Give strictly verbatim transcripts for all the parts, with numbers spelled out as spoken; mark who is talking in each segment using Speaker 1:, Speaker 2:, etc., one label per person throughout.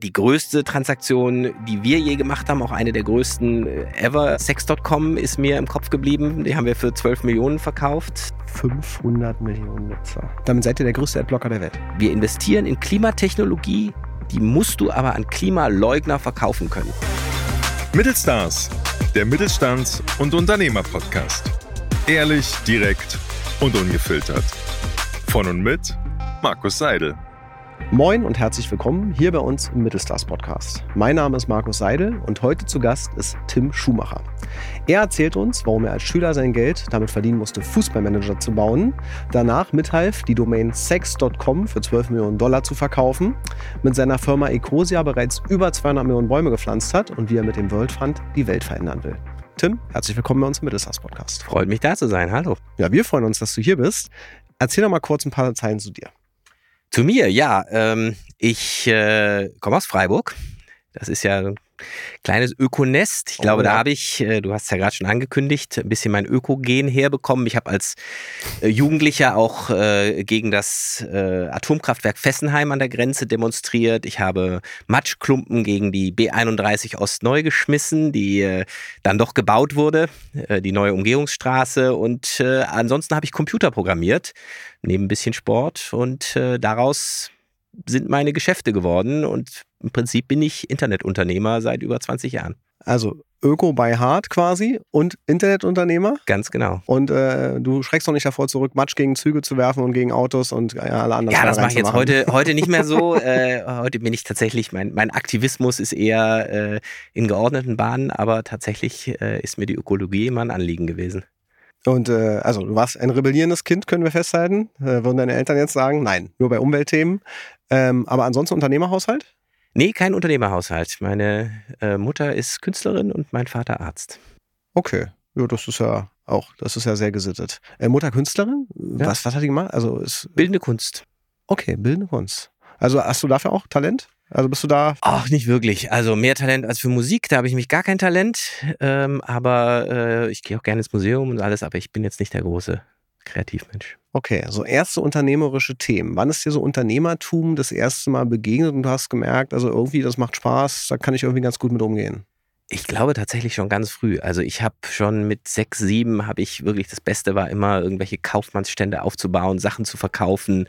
Speaker 1: Die größte Transaktion, die wir je gemacht haben, auch eine der größten ever, Sex Punkt com ist mir im Kopf geblieben. Die haben wir für zwölf Millionen verkauft.
Speaker 2: fünfhundert Millionen Nutzer. Damit seid ihr der größte Adblocker der Welt.
Speaker 1: Wir investieren in Klimatechnologie, die musst du aber an Klimaleugner verkaufen können.
Speaker 3: Mittelstars, der Mittelstands- und Unternehmer-Podcast. Ehrlich, direkt und ungefiltert. Von und mit Markus Seidel.
Speaker 2: Moin und herzlich willkommen hier bei uns im Mittelstars Podcast. Mein Name ist Markus Seidel und heute zu Gast ist Tim Schumacher. Er erzählt uns, warum er als Schüler sein Geld damit verdienen musste, Fußballmanager zu bauen, danach mithalf, die Domain Sex Punkt com für zwölf Millionen Dollar zu verkaufen, mit seiner Firma Ecosia bereits über zweihundert Millionen Bäume gepflanzt hat und wie er mit dem World Fund die Welt verändern will. Tim, herzlich willkommen bei uns im Mittelstars Podcast.
Speaker 1: Freut mich, da zu sein. Hallo.
Speaker 2: Ja, wir freuen uns, dass du hier bist. Erzähl doch mal kurz ein paar Zeilen zu dir.
Speaker 1: Zu mir, ja. Ähm, ich äh, komme aus Freiburg. Das ist ja ein kleines Ökonest. Ich
Speaker 2: Oh,
Speaker 1: glaube,
Speaker 2: ja.
Speaker 1: da habe ich, äh, du hast es ja gerade schon angekündigt, ein bisschen mein Ökogen herbekommen. Ich habe als äh, Jugendlicher auch äh, gegen das äh, Atomkraftwerk Fessenheim an der Grenze demonstriert. Ich habe Matschklumpen gegen die B einunddreißig Ost neu geschmissen, die äh, dann doch gebaut wurde, äh, die neue Umgehungsstraße. Und äh, ansonsten habe ich Computer programmiert, neben ein bisschen Sport. Und äh, daraus sind meine Geschäfte geworden und im Prinzip bin ich Internetunternehmer seit über zwanzig Jahren.
Speaker 2: Also Öko by Heart quasi und Internetunternehmer.
Speaker 1: Ganz genau.
Speaker 2: Und äh, du schreckst doch nicht davor zurück, Matsch gegen Züge zu werfen und gegen Autos und äh, alle anderen.
Speaker 1: Ja, das mache ich jetzt
Speaker 2: reinzumachen.
Speaker 1: heute, heute nicht mehr so. äh, heute bin ich tatsächlich, mein, mein Aktivismus ist eher äh, in geordneten Bahnen, aber tatsächlich äh, ist mir die Ökologie immer ein Anliegen gewesen.
Speaker 2: Und äh, also du warst ein rebellierendes Kind, können wir festhalten. Äh, würden deine Eltern jetzt sagen? Nein, nur bei Umweltthemen. Ähm, aber ansonsten Unternehmerhaushalt?
Speaker 1: Nee, kein Unternehmerhaushalt. Meine äh, Mutter ist Künstlerin und mein Vater Arzt.
Speaker 2: Okay, ja, das ist ja auch, das ist ja sehr gesittet. Äh, Mutter Künstlerin?
Speaker 1: Ja.
Speaker 2: Was, was hat die gemacht? Also ist
Speaker 1: Bildende Kunst.
Speaker 2: okay, bildende Kunst. Also hast du dafür auch Talent? Also bist du da?
Speaker 1: Ach, nicht wirklich. Also mehr Talent als für Musik, da habe ich mich gar kein Talent. Ähm, aber äh, ich gehe auch gerne ins Museum und alles, aber ich bin jetzt nicht der große Kreativmensch.
Speaker 2: Okay, so erste unternehmerische Themen. Wann ist dir so Unternehmertum das erste Mal begegnet und du hast gemerkt, also irgendwie, das macht Spaß, da kann ich irgendwie ganz gut mit umgehen?
Speaker 1: Ich glaube tatsächlich schon ganz früh. Also ich habe schon mit sechs, sieben habe ich wirklich, das Beste war immer, irgendwelche Kaufmannsstände aufzubauen, Sachen zu verkaufen,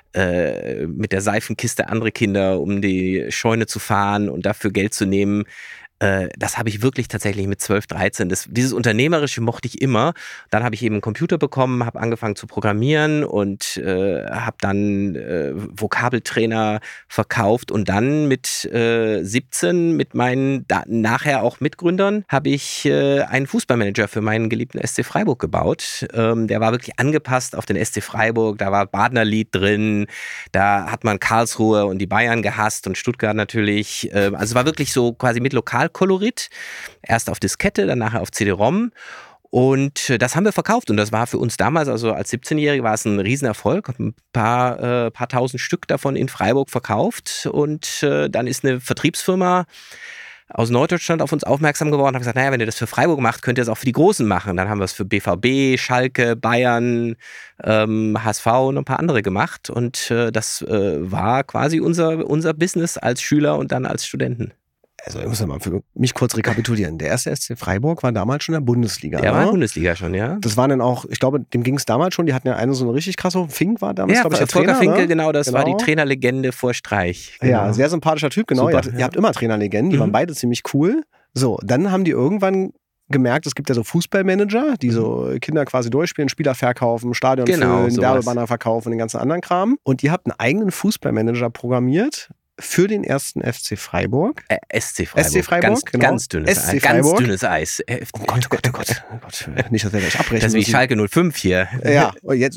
Speaker 1: äh, mit der Seifenkiste andere Kinder um die Scheune zu fahren und dafür Geld zu nehmen. Äh, das habe ich wirklich tatsächlich mit zwölf, dreizehn. Das, dieses Unternehmerische mochte ich immer. Dann habe ich eben einen Computer bekommen, habe angefangen zu programmieren und äh, habe dann äh, Vokabeltrainer verkauft und dann mit äh, siebzehn mit meinen da, nachher auch Mitgründern habe ich äh, einen Fußballmanager für meinen geliebten S C Freiburg gebaut. Ähm, der war wirklich angepasst auf den S C Freiburg. Da war Badner-Lied drin, da hat man Karlsruhe und die Bayern gehasst und Stuttgart natürlich. Äh, also war wirklich so quasi mit Lokalkolorit. Erst auf Diskette, dann nachher auf C D-ROM. Und äh, das haben wir verkauft und das war für uns damals, also als siebzehnjährige war es ein Riesenerfolg. Hab ein paar, äh, paar tausend Stück davon in Freiburg verkauft und äh, dann ist eine Vertriebsfirma aus Norddeutschland auf uns aufmerksam geworden und hat gesagt, naja, wenn ihr das für Freiburg macht, könnt ihr es auch für die Großen machen. Dann haben wir es für B V B, Schalke, Bayern, ähm, H S V und ein paar andere gemacht und äh, das äh, war quasi unser, unser Business als Schüler und dann als Studenten.
Speaker 2: Also ich muss ja mal für mich kurz rekapitulieren. Der erste S C Freiburg war damals schon in der Bundesliga.
Speaker 1: Der
Speaker 2: ne?
Speaker 1: war Bundesliga schon, ja.
Speaker 2: Das waren dann auch, ich glaube, dem ging es damals schon, die hatten ja eine so eine richtig krasse, Fink war damals,
Speaker 1: Ja,
Speaker 2: glaube ich, der
Speaker 1: Volker
Speaker 2: Trainer,
Speaker 1: Finkel,
Speaker 2: ne?
Speaker 1: genau, das
Speaker 2: Genau.
Speaker 1: war die Trainerlegende vor Streich. Genau.
Speaker 2: Ja, sehr sympathischer Typ, genau.
Speaker 1: Super,
Speaker 2: ihr, habt,
Speaker 1: ja.
Speaker 2: ihr habt immer Trainerlegenden, die
Speaker 1: Mhm.
Speaker 2: waren beide ziemlich cool. So, dann haben die irgendwann gemerkt, es gibt ja so Fußballmanager, die so Kinder quasi durchspielen, Spieler verkaufen, Stadion
Speaker 1: Genau,
Speaker 2: füllen,
Speaker 1: sowas.
Speaker 2: Werbebanner verkaufen, den ganzen anderen Kram. Und ihr habt einen eigenen Fußballmanager programmiert für den ersten F C Freiburg.
Speaker 1: Äh, S C Freiburg.
Speaker 2: S C Freiburg,
Speaker 1: ganz,
Speaker 2: genau.
Speaker 1: ganz dünnes
Speaker 2: S C
Speaker 1: Eis. Ganz
Speaker 2: Freiburg.
Speaker 1: dünnes Eis. Äh,
Speaker 2: Oh Gott, oh Gott, oh Gott. Oh Gott. Nicht, dass wir gleich abbrechen
Speaker 1: Das ist wie
Speaker 2: müssen.
Speaker 1: Schalke null fünf hier.
Speaker 2: Ja, und jetzt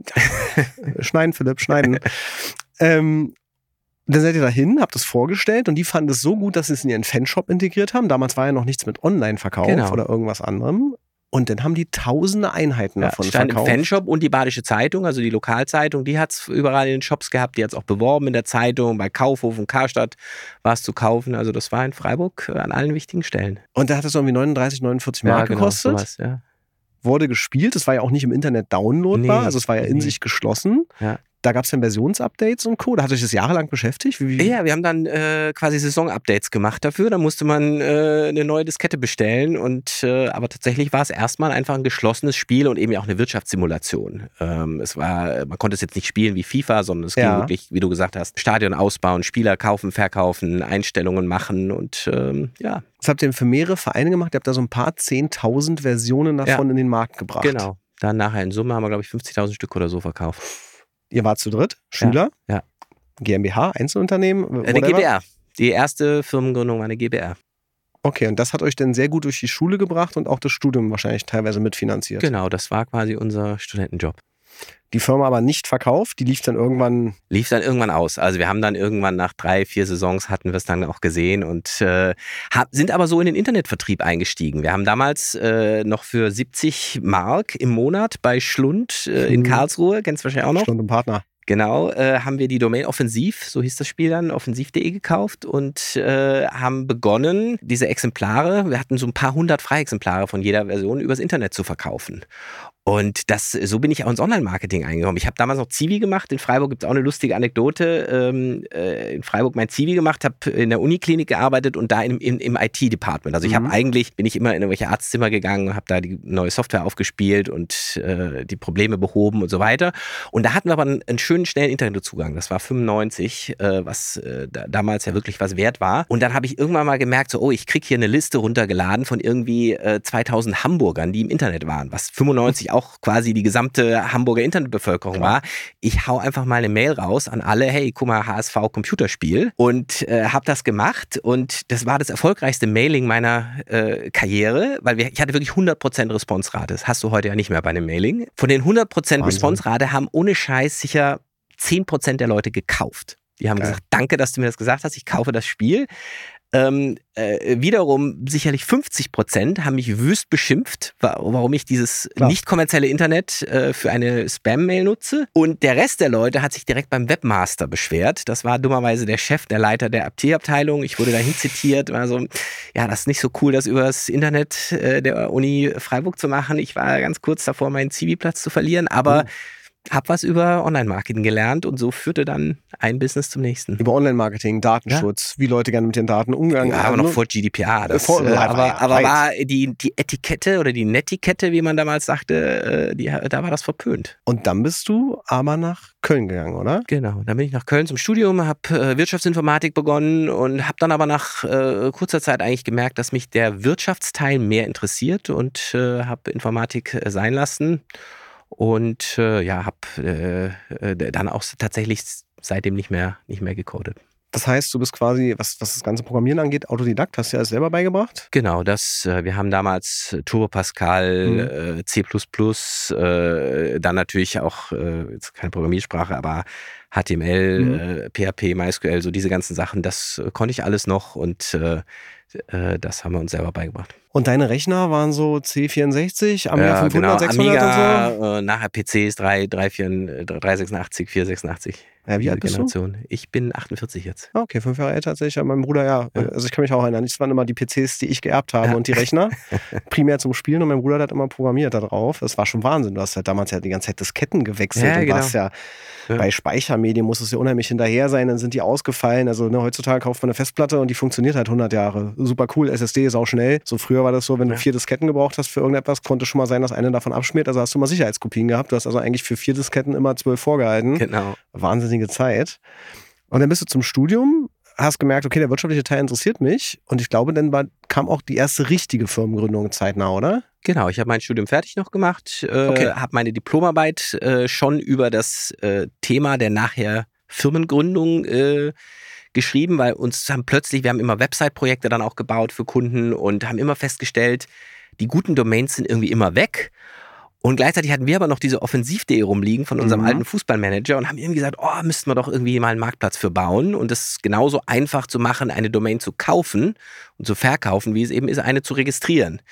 Speaker 2: schneiden, Philipp, schneiden. ähm, dann seid ihr dahin, habt es vorgestellt und die fanden es so gut, dass sie es in ihren Fanshop integriert haben. Damals war ja noch nichts mit Online-Verkauf
Speaker 1: Genau.
Speaker 2: oder irgendwas anderem. Und dann haben die tausende Einheiten
Speaker 1: Ja,
Speaker 2: davon
Speaker 1: stand
Speaker 2: verkauft.
Speaker 1: im Fanshop und die Badische Zeitung, also die Lokalzeitung, die hat es überall in den Shops gehabt, die hat es auch beworben in der Zeitung, bei Kaufhof und Karstadt war es zu kaufen. Also das war in Freiburg äh, an allen wichtigen Stellen.
Speaker 2: Und da hat es irgendwie neununddreißig, neunundvierzig Mark gekostet.
Speaker 1: sowas, ja.
Speaker 2: Wurde gespielt, es war ja auch nicht im Internet downloadbar,
Speaker 1: Nee,
Speaker 2: also es war ja in
Speaker 1: nee.
Speaker 2: sich geschlossen.
Speaker 1: Ja.
Speaker 2: da gab es dann Versionsupdates und Co. Da hat euch das jahrelang beschäftigt? Wie, wie?
Speaker 1: Ja, wir haben dann äh, quasi Saison-Updates gemacht dafür. Da musste man äh, eine neue Diskette bestellen. Und äh, aber tatsächlich war es erstmal einfach ein geschlossenes Spiel und eben auch eine Wirtschaftssimulation. Ähm, es war, man konnte es jetzt nicht spielen wie FIFA, sondern es ging
Speaker 2: Ja.
Speaker 1: wirklich, wie du gesagt hast, Stadion ausbauen, Spieler kaufen, verkaufen, Einstellungen machen und ähm, ja.
Speaker 2: Das habt ihr für mehrere Vereine gemacht. Ihr habt da so ein paar zehntausend Versionen davon
Speaker 1: Ja.
Speaker 2: in den Markt gebracht.
Speaker 1: Genau. Dann nachher in Summe haben wir, glaube ich, fünfzigtausend Stück oder so verkauft.
Speaker 2: Ihr wart zu dritt, Schüler,
Speaker 1: Ja, ja.
Speaker 2: GmbH, Einzelunternehmen,
Speaker 1: Äh, Eine
Speaker 2: whatever.
Speaker 1: G b R. Die erste Firmengründung war eine G b R.
Speaker 2: Okay, und das hat euch dann sehr gut durch die Schule gebracht und auch das Studium wahrscheinlich teilweise mitfinanziert.
Speaker 1: Genau, das war quasi unser Studentenjob.
Speaker 2: Die Firma aber nicht verkauft, die lief dann irgendwann.
Speaker 1: Lief dann irgendwann aus. Also wir haben dann irgendwann nach drei, vier Saisons hatten wir es dann auch gesehen und äh, hab, sind aber so in den Internetvertrieb eingestiegen. Wir haben damals äh, noch für siebzig Mark im Monat bei Schlund äh, in
Speaker 2: Mhm.
Speaker 1: Karlsruhe, kennst du wahrscheinlich auch noch?
Speaker 2: Schlund und Partner.
Speaker 1: Genau, äh, haben wir die Domain Offensiv, so hieß das Spiel dann, offensiv punkt de gekauft und äh, haben begonnen, diese Exemplare, wir hatten so ein paar hundert Freiexemplare von jeder Version, übers Internet zu verkaufen. Und das, so bin ich auch ins Online-Marketing eingekommen. Ich habe damals noch Zivi gemacht. In Freiburg gibt es auch eine lustige Anekdote. Ähm, äh, in Freiburg mein Zivi gemacht, habe in der Uniklinik gearbeitet und da im, im, im I T-Department. Also ich habe
Speaker 2: Mhm.
Speaker 1: eigentlich, bin ich immer in irgendwelche Arztzimmer gegangen und habe da die neue Software aufgespielt und äh, die Probleme behoben und so weiter. Und da hatten wir aber einen, einen schönen, schnellen Internetzugang. Das war fünfundneunzig, äh, was äh, da, damals ja wirklich was wert war. Und dann habe ich irgendwann mal gemerkt, so, oh, ich kriege hier eine Liste runtergeladen von irgendwie äh, zweitausend Hamburgern, die im Internet waren, was fünfundneunzig auch quasi die gesamte Hamburger Internetbevölkerung war. Ich hau einfach mal eine Mail raus an alle, hey, guck mal, H S V Computerspiel und äh, habe das gemacht und das war das erfolgreichste Mailing meiner äh, Karriere, weil wir, ich hatte wirklich hundert Prozent Responserate. Das hast du heute ja nicht mehr bei einem Mailing. Von den hundert Prozent
Speaker 2: Wahnsinn.
Speaker 1: Responserate haben ohne Scheiß sicher zehn Prozent der Leute gekauft. Die haben
Speaker 2: Geil.
Speaker 1: gesagt, danke, dass du mir das gesagt hast, ich kaufe das Spiel. Ähm, äh, wiederum sicherlich fünfzig Prozent haben mich wüst beschimpft, wa- warum ich dieses
Speaker 2: Klar.
Speaker 1: nicht kommerzielle Internet äh, für eine Spam-Mail nutze. Und der Rest der Leute hat sich direkt beim Webmaster beschwert. Das war dummerweise der Chef, der Leiter der I T-Abteilung. Ich wurde dahin zitiert. War so, ja, das ist nicht so cool, das über das Internet äh, der Uni Freiburg zu machen. Ich war ganz kurz davor, meinen Zivi-Platz zu verlieren, aber
Speaker 2: Mhm.
Speaker 1: habe was über Online-Marketing gelernt und so führte dann ein Business zum nächsten.
Speaker 2: Über Online-Marketing, Datenschutz, wie Leute gerne mit den Daten umgegangen
Speaker 1: Ja, aber
Speaker 2: haben.
Speaker 1: noch vor G D P R. Das,
Speaker 2: Vor-
Speaker 1: äh,
Speaker 2: war-
Speaker 1: aber
Speaker 2: ja,
Speaker 1: aber
Speaker 2: weit.
Speaker 1: war die, die Etikette oder die Netiquette, wie man damals sagte, äh, die, da war das verpönt.
Speaker 2: Und dann bist du aber nach Köln gegangen, oder?
Speaker 1: Genau, dann bin ich nach Köln zum Studium, habe äh, Wirtschaftsinformatik begonnen und habe dann aber nach äh, kurzer Zeit eigentlich gemerkt, dass mich der Wirtschaftsteil mehr interessiert und äh, habe Informatik äh, sein lassen. Und äh, ja, habe äh, äh, dann auch tatsächlich seitdem nicht mehr, nicht mehr gecodet.
Speaker 2: Das heißt, du bist quasi, was, was das ganze Programmieren angeht, Autodidakt, hast du dir alles selber beigebracht?
Speaker 1: Genau, das, äh, wir haben damals Turbo Pascal,
Speaker 2: Mhm.
Speaker 1: äh, C plus plus, äh, dann natürlich auch, äh, jetzt keine Programmiersprache, aber H T M L,
Speaker 2: Mhm.
Speaker 1: äh, P H P, MySQL, so diese ganzen Sachen, das äh, konnte ich alles noch und äh, äh, das haben wir uns selber beigebracht.
Speaker 2: Und deine Rechner waren so C vierundsechzig, Amiga
Speaker 1: Ja,
Speaker 2: fünfhundert,
Speaker 1: genau,
Speaker 2: sechshundert
Speaker 1: Amiga,
Speaker 2: und so?
Speaker 1: äh, nachher P Cs drei, drei, vier, drei sechsundachtzig, vier sechsundachtzig.
Speaker 2: Ja, wie
Speaker 1: diese
Speaker 2: alt bist du?
Speaker 1: Generation. Ich bin achtundvierzig jetzt.
Speaker 2: Ah, Okay, fünf Jahre älter tatsächlich. Ja, mein Bruder, ja.
Speaker 1: Ja.
Speaker 2: Also ich kann mich auch erinnern. Das waren immer die P Cs, die ich geerbt habe
Speaker 1: Ja.
Speaker 2: und die Rechner. Primär zum Spielen und mein Bruder hat immer programmiert da drauf. Das war schon Wahnsinn. Du hast halt damals ja die ganze Zeit Disketten gewechselt
Speaker 1: Ja,
Speaker 2: und
Speaker 1: genau.
Speaker 2: warst ja,
Speaker 1: Ja.
Speaker 2: bei Speichermedien musstest du ja unheimlich hinterher sein, dann sind die ausgefallen. Also ne, heutzutage kauft man eine Festplatte und die funktioniert halt hundert Jahre. Super cool, S S D ist auch schnell. So früher war das so, wenn du
Speaker 1: Ja.
Speaker 2: vier Disketten gebraucht hast für irgendetwas, konnte schon mal sein, dass eine davon abschmiert. Also hast du mal Sicherheitskopien gehabt. Du hast also eigentlich für vier Disketten immer zwölf vorgehalten.
Speaker 1: Genau.
Speaker 2: Wahnsinnige Zeit. Und dann bist du zum Studium, hast gemerkt, okay, der wirtschaftliche Teil interessiert mich. Und ich glaube, dann war, kam auch die erste richtige Firmengründung zeitnah, oder?
Speaker 1: Genau, ich habe mein Studium fertig noch gemacht, äh,
Speaker 2: Okay.
Speaker 1: habe meine Diplomarbeit äh, schon über das äh, Thema der nachher Firmengründung äh, geschrieben, weil uns haben plötzlich, wir haben immer Website-Projekte dann auch gebaut für Kunden und haben immer festgestellt, die guten Domains sind irgendwie immer weg. Und gleichzeitig hatten wir aber noch diese offensiv punkt de rumliegen von unserem
Speaker 2: Mhm.
Speaker 1: alten Fußballmanager und haben irgendwie gesagt, oh, müssten wir doch irgendwie mal einen Marktplatz für bauen und es genauso einfach zu machen, eine Domain zu kaufen und zu verkaufen, wie es eben ist, eine zu registrieren.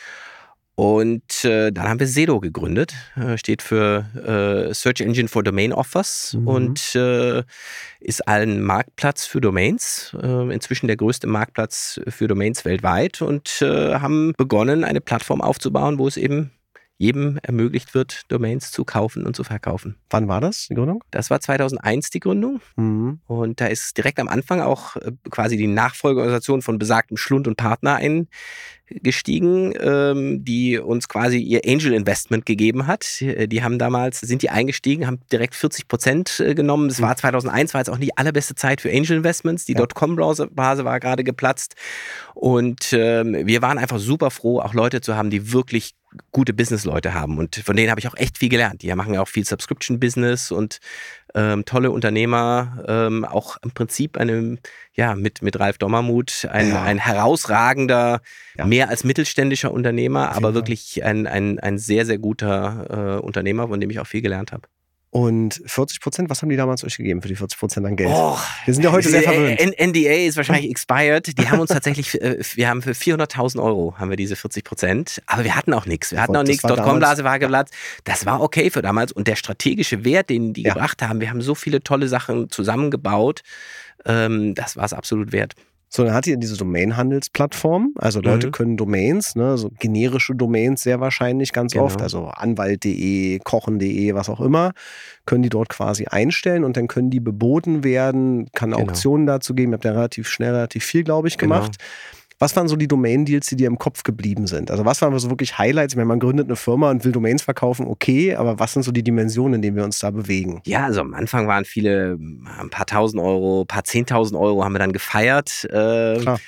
Speaker 1: Und äh, dann haben wir Sedo gegründet, äh, steht für äh, Search Engine for Domain Offers
Speaker 2: Mhm.
Speaker 1: und äh, ist ein Marktplatz für Domains, äh, inzwischen der größte Marktplatz für Domains weltweit und äh, haben begonnen, eine Plattform aufzubauen, wo es eben jedem ermöglicht wird, Domains zu kaufen und zu verkaufen.
Speaker 2: Wann war das, die Gründung?
Speaker 1: Das war zweitausendeins die Gründung.
Speaker 2: Mhm.
Speaker 1: Und da ist direkt am Anfang auch äh, quasi die Nachfolgeorganisation von besagtem Schlund und Partner eingestiegen, ähm, die uns quasi ihr Angel Investment gegeben hat. Die haben damals, sind die eingestiegen, haben direkt vierzig Prozent genommen. Das war zweitausendeins, war jetzt auch nicht die allerbeste Zeit für Angel Investments. Die ja. Dotcom-Blase war gerade geplatzt. Und ähm, wir waren einfach super froh, auch Leute zu haben, die wirklich gute Business-Leute haben. Und von denen habe ich auch echt viel gelernt. Die machen ja auch viel Subscription-Business und ähm, tolle Unternehmer. Ähm, auch im Prinzip eine, ja, mit, mit Ralf Dommermuth, ein, ja. ein herausragender, ja. mehr als mittelständischer Unternehmer, aber wirklich ein, ein, ein sehr, sehr guter äh, Unternehmer, von dem ich auch viel gelernt habe.
Speaker 2: Und vierzig Prozent, was haben die damals euch gegeben für die vierzig Prozent an Geld? Oh, wir sind ja heute sehr verwöhnt.
Speaker 1: N D A ist wahrscheinlich expired. Die haben uns tatsächlich, wir haben für vierhunderttausend Euro haben wir diese vierzig Prozent. Aber wir hatten auch nichts. Wir hatten auch nichts. Dotcom-Blase war geplatzt. Das war okay für damals. Und der strategische Wert, den die ja. gebracht haben, wir haben so viele tolle Sachen zusammengebaut. Ähm, das war es absolut wert.
Speaker 2: So, dann hat ihr diese Domain-Handelsplattform, also Leute mhm. können Domains, ne, so generische Domains sehr wahrscheinlich ganz genau. oft, also anwalt punkt de, kochen punkt de, was auch immer, können die dort quasi einstellen und dann können die beboten werden, kann genau. Auktionen dazu geben, ihr habt ja relativ schnell, relativ viel, glaube ich, gemacht. Genau. Was waren so die Domain-Deals, die dir im Kopf geblieben sind? Also was waren so wirklich Highlights? Ich meine, man gründet eine Firma und will Domains verkaufen, okay, aber was sind so die Dimensionen, in denen wir uns da bewegen?
Speaker 1: Ja, also am Anfang waren viele, ein paar tausend Euro, ein paar zehntausend Euro haben wir dann gefeiert. Äh, Klar.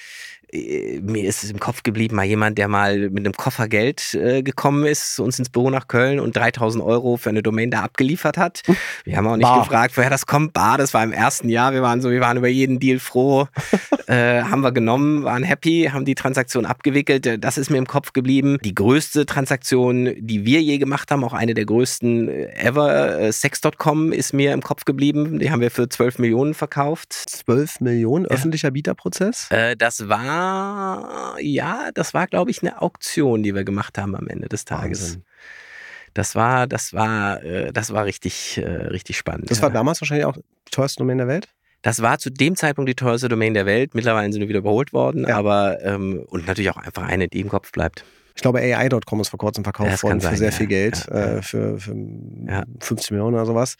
Speaker 1: Mir ist es im Kopf geblieben, mal jemand, der mal mit einem Koffer Geld äh, gekommen ist, zu uns ins Büro nach Köln und dreitausend Euro für eine Domain da abgeliefert hat. Wir haben auch nicht Bar. gefragt, woher das kommt. Bar, das war im ersten Jahr. Wir waren so, wir waren über jeden Deal froh. äh, haben wir genommen, waren happy, haben die Transaktion abgewickelt. Das ist mir im Kopf geblieben. Die größte Transaktion, die wir je gemacht haben, auch eine der größten ever, äh, Sex Punkt com ist mir im Kopf geblieben. Die haben wir für zwölf Millionen verkauft.
Speaker 2: zwölf Millionen? Ja. Öffentlicher Bieterprozess?
Speaker 1: Äh, das war Ja, das war, glaube ich, eine Auktion, die wir gemacht haben am Ende des Tages. Wahnsinn. Das war, das war, das war richtig, richtig spannend.
Speaker 2: Das war ja. damals wahrscheinlich auch die teuerste Domain der Welt?
Speaker 1: Das war zu dem Zeitpunkt die teuerste Domain der Welt. Mittlerweile sind wir wieder überholt worden, ja. aber ähm, und natürlich auch einfach eine, die im Kopf bleibt.
Speaker 2: Ich glaube, A I Punkt com ist vor kurzem verkauft
Speaker 1: das
Speaker 2: worden
Speaker 1: sein,
Speaker 2: für sehr
Speaker 1: ja.
Speaker 2: viel Geld,
Speaker 1: ja, ja.
Speaker 2: Äh, für, für
Speaker 1: ja.
Speaker 2: fünfzig Millionen oder sowas.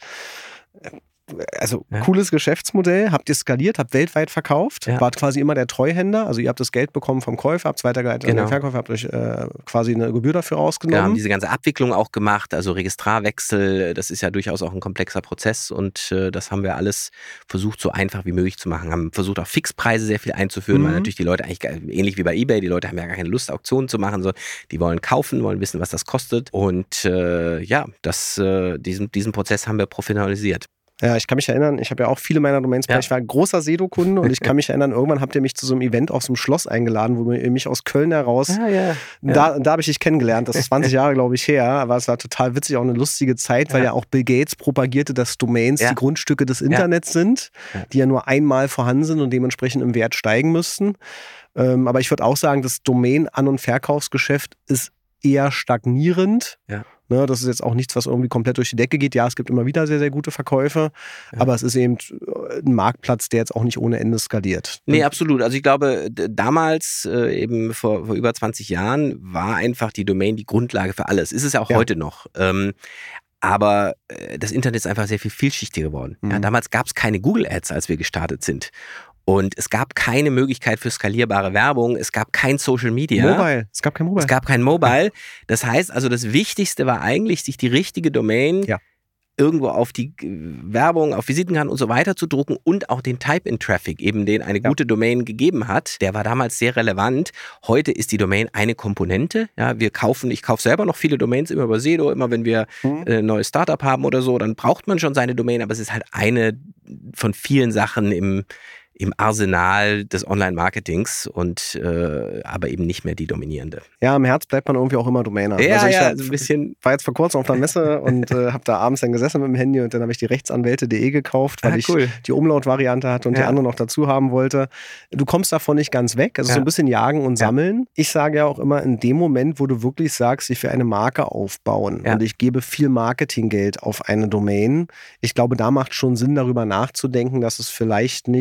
Speaker 2: Also
Speaker 1: ja.
Speaker 2: cooles Geschäftsmodell, habt ihr skaliert, habt weltweit verkauft,
Speaker 1: ja.
Speaker 2: wart quasi immer der Treuhänder, also ihr habt das Geld bekommen vom Käufer, habt es weitergeleitet genau. an den Verkäufer, habt euch äh, quasi eine Gebühr dafür ausgenommen.
Speaker 1: Wir haben diese ganze Abwicklung auch gemacht, also Registrarwechsel, das ist ja durchaus auch ein komplexer Prozess und äh, das haben wir alles versucht so einfach wie möglich zu machen, haben versucht auch Fixpreise sehr viel einzuführen, mhm. weil natürlich die Leute eigentlich ähnlich wie bei eBay, die Leute haben ja gar keine Lust Auktionen zu machen, so, die wollen kaufen, wollen wissen, was das kostet und äh, ja, das, äh, diesen, diesen Prozess haben wir professionalisiert.
Speaker 2: Ja, ich kann mich erinnern, ich habe ja auch viele meiner Domains, ja. ich war ein großer Sedo-Kunde und ich kann mich erinnern, irgendwann habt ihr mich zu so einem Event auf so einem Schloss eingeladen, wo ihr mich aus Köln heraus,
Speaker 1: ja, ja, ja.
Speaker 2: da, da habe ich dich kennengelernt, das ist zwanzig Jahre, glaube ich, her, aber es war total witzig, auch eine lustige Zeit, weil ja, ja auch Bill Gates propagierte, dass Domains ja. die Grundstücke des Internets ja. sind, die ja nur einmal vorhanden sind und dementsprechend im Wert steigen müssten. Ähm, aber ich würde auch sagen, das Domain-An- und Verkaufsgeschäft ist eher stagnierend.
Speaker 1: Ja.
Speaker 2: Ne, das ist jetzt auch nichts, was irgendwie komplett durch die Decke geht. Ja, es gibt immer wieder sehr, sehr gute Verkäufe, ja. aber es ist eben ein Marktplatz, der jetzt auch nicht ohne Ende skaliert.
Speaker 1: Nee, absolut. Also ich glaube, damals, äh, eben vor, vor über zwanzig Jahren, war einfach die Domain die Grundlage für alles. Ist es ja auch ja. heute noch. Ähm, aber äh, das Internet ist einfach sehr viel vielschichtiger geworden. Mhm. Ja, damals gab es keine Google Ads, als wir gestartet sind. Und es gab keine Möglichkeit für skalierbare Werbung, es gab kein Social Media.
Speaker 2: Mobile, es gab kein Mobile.
Speaker 1: Es gab kein Mobile. Das heißt also, das Wichtigste war eigentlich, sich die richtige Domain ja. irgendwo auf die Werbung, auf Visitenkarten und so weiter zu drucken und auch den Type-in-Traffic, eben den eine ja. gute Domain gegeben hat, der war damals sehr relevant. Heute ist die Domain eine Komponente. Ja, wir kaufen, ich kaufe selber noch viele Domains immer über Sedo, immer wenn wir mhm. ein neues Startup haben oder so, dann braucht man schon seine Domain, aber es ist halt eine von vielen Sachen im im Arsenal des Online-Marketings und äh, aber eben nicht mehr die dominierende.
Speaker 2: Ja, im Herz bleibt man irgendwie auch immer Domainer.
Speaker 1: Ja,
Speaker 2: also ich
Speaker 1: ja,
Speaker 2: hab,
Speaker 1: so ein bisschen.
Speaker 2: war jetzt vor kurzem auf einer Messe und äh, habe da abends dann gesessen mit dem Handy und dann habe ich die rechtsanwälte punkt de gekauft, weil ah, cool. ich die Umlaut-Variante hatte und ja. die andere noch dazu haben wollte. Du kommst davon nicht ganz weg, also ja. so ein bisschen jagen und sammeln. Ja. Ich sage ja auch immer, in dem Moment, wo du wirklich sagst, ich will eine Marke aufbauen ja. und ich gebe viel Marketinggeld auf eine Domain, ich glaube, da macht schon Sinn, darüber nachzudenken, dass es vielleicht nicht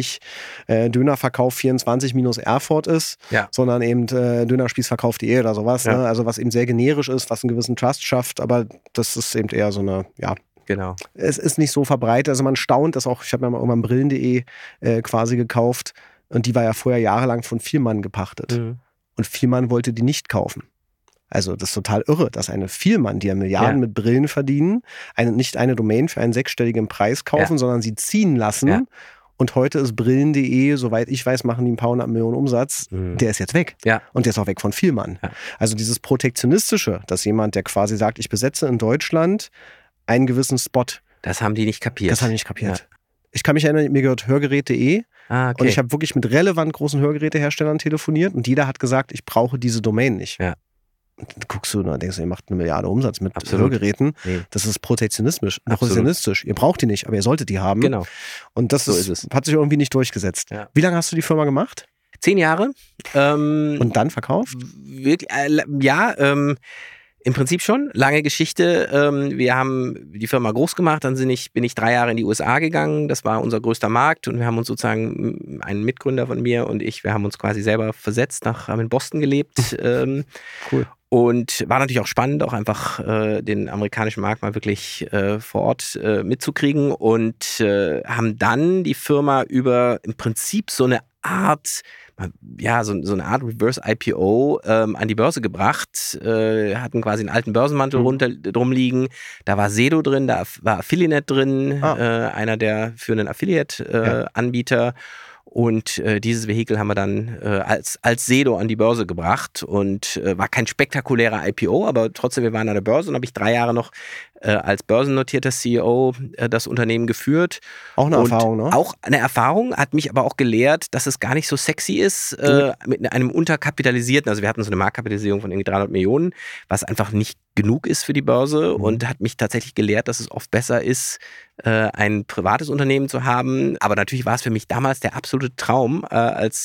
Speaker 2: äh, Dönerverkauf vierundzwanzig minus Erfurt ist,
Speaker 1: ja.
Speaker 2: sondern eben äh, Dönerspießverkauf punkt de oder sowas.
Speaker 1: Ja.
Speaker 2: Ne? Also was eben sehr generisch ist, was einen gewissen Trust schafft, aber das ist eben eher so eine, ja,
Speaker 1: genau.
Speaker 2: Es ist nicht so verbreitet. Also man staunt, dass auch, ich habe mir mal irgendwann Brillen punkt de äh, quasi gekauft und die war ja vorher jahrelang von Vielmann gepachtet.
Speaker 1: Mhm.
Speaker 2: Und Vielmann wollte die nicht kaufen. Also das ist total irre, dass eine Vielmann, die ja Milliarden
Speaker 1: ja.
Speaker 2: mit Brillen verdienen, eine, nicht eine Domain für einen sechsstelligen Preis kaufen, ja. sondern sie ziehen lassen. Ja. Und heute ist Brillen punkt de, soweit ich weiß, machen die ein paar hundert Millionen Umsatz. Mhm. Der ist jetzt weg.
Speaker 1: Ja.
Speaker 2: Und der ist auch weg von Vielmann. Ja. Also dieses Protektionistische, dass jemand, der quasi sagt, ich besetze in Deutschland einen gewissen Spot.
Speaker 1: Das haben die nicht kapiert.
Speaker 2: Das haben die nicht kapiert. Ja. Ich kann mich erinnern, mir gehört Hörgerät punkt de.
Speaker 1: Ah, okay.
Speaker 2: Und ich habe wirklich mit relevant großen Hörgeräteherstellern telefoniert und jeder hat gesagt, ich brauche diese Domain nicht.
Speaker 1: Ja.
Speaker 2: Und dann guckst du und denkst, ihr macht eine Milliarde Umsatz mit
Speaker 1: Absolut.
Speaker 2: Hörgeräten. Nee. Das ist protektionistisch. Protektionistisch. Ihr braucht die nicht, aber ihr solltet die haben.
Speaker 1: Genau.
Speaker 2: Und das
Speaker 1: so
Speaker 2: ist,
Speaker 1: ist es.
Speaker 2: hat sich irgendwie nicht durchgesetzt.
Speaker 1: Ja.
Speaker 2: Wie lange hast du die Firma gemacht?
Speaker 1: Zehn Jahre. Ähm,
Speaker 2: und dann verkauft?
Speaker 1: Wirklich, äh, ja, ähm, im Prinzip schon. Lange Geschichte. Ähm, wir haben die Firma groß gemacht, dann bin ich, bin ich drei Jahre in die U S A gegangen. Das war unser größter Markt und wir haben uns sozusagen, ein Mitgründer von mir und ich, wir haben uns quasi selber versetzt, nach, haben in Boston gelebt. ähm,
Speaker 2: cool.
Speaker 1: Und war natürlich auch spannend, auch einfach äh, den amerikanischen Markt mal wirklich äh, vor Ort äh, mitzukriegen und äh, haben dann die Firma über im Prinzip so eine Art, ja, so, so eine Art Reverse-I P O ähm, an die Börse gebracht, äh, hatten quasi einen alten Börsenmantel mhm. runter, drum liegen, da war Sedo drin, da war Affiliate drin, ah. äh, einer der führenden Affiliate-Anbieter. Äh, ja. Und äh, dieses Vehikel haben wir dann äh, als, als Sedo an die Börse gebracht und äh, war kein spektakulärer I P O, aber trotzdem, wir waren an der Börse und habe ich drei Jahre noch äh, als börsennotierter C E O äh, das Unternehmen geführt.
Speaker 2: Auch eine
Speaker 1: und
Speaker 2: Erfahrung, ne?
Speaker 1: Auch eine Erfahrung, hat mich aber auch gelehrt, dass es gar nicht so sexy ist äh, mhm. mit einem unterkapitalisierten, also wir hatten so eine Marktkapitalisierung von irgendwie dreihundert Millionen, was einfach nicht genug ist für die Börse mhm. und hat mich tatsächlich gelehrt, dass es oft besser ist, äh, ein privates Unternehmen zu haben. Aber natürlich war es für mich damals der absolute Traum, äh, als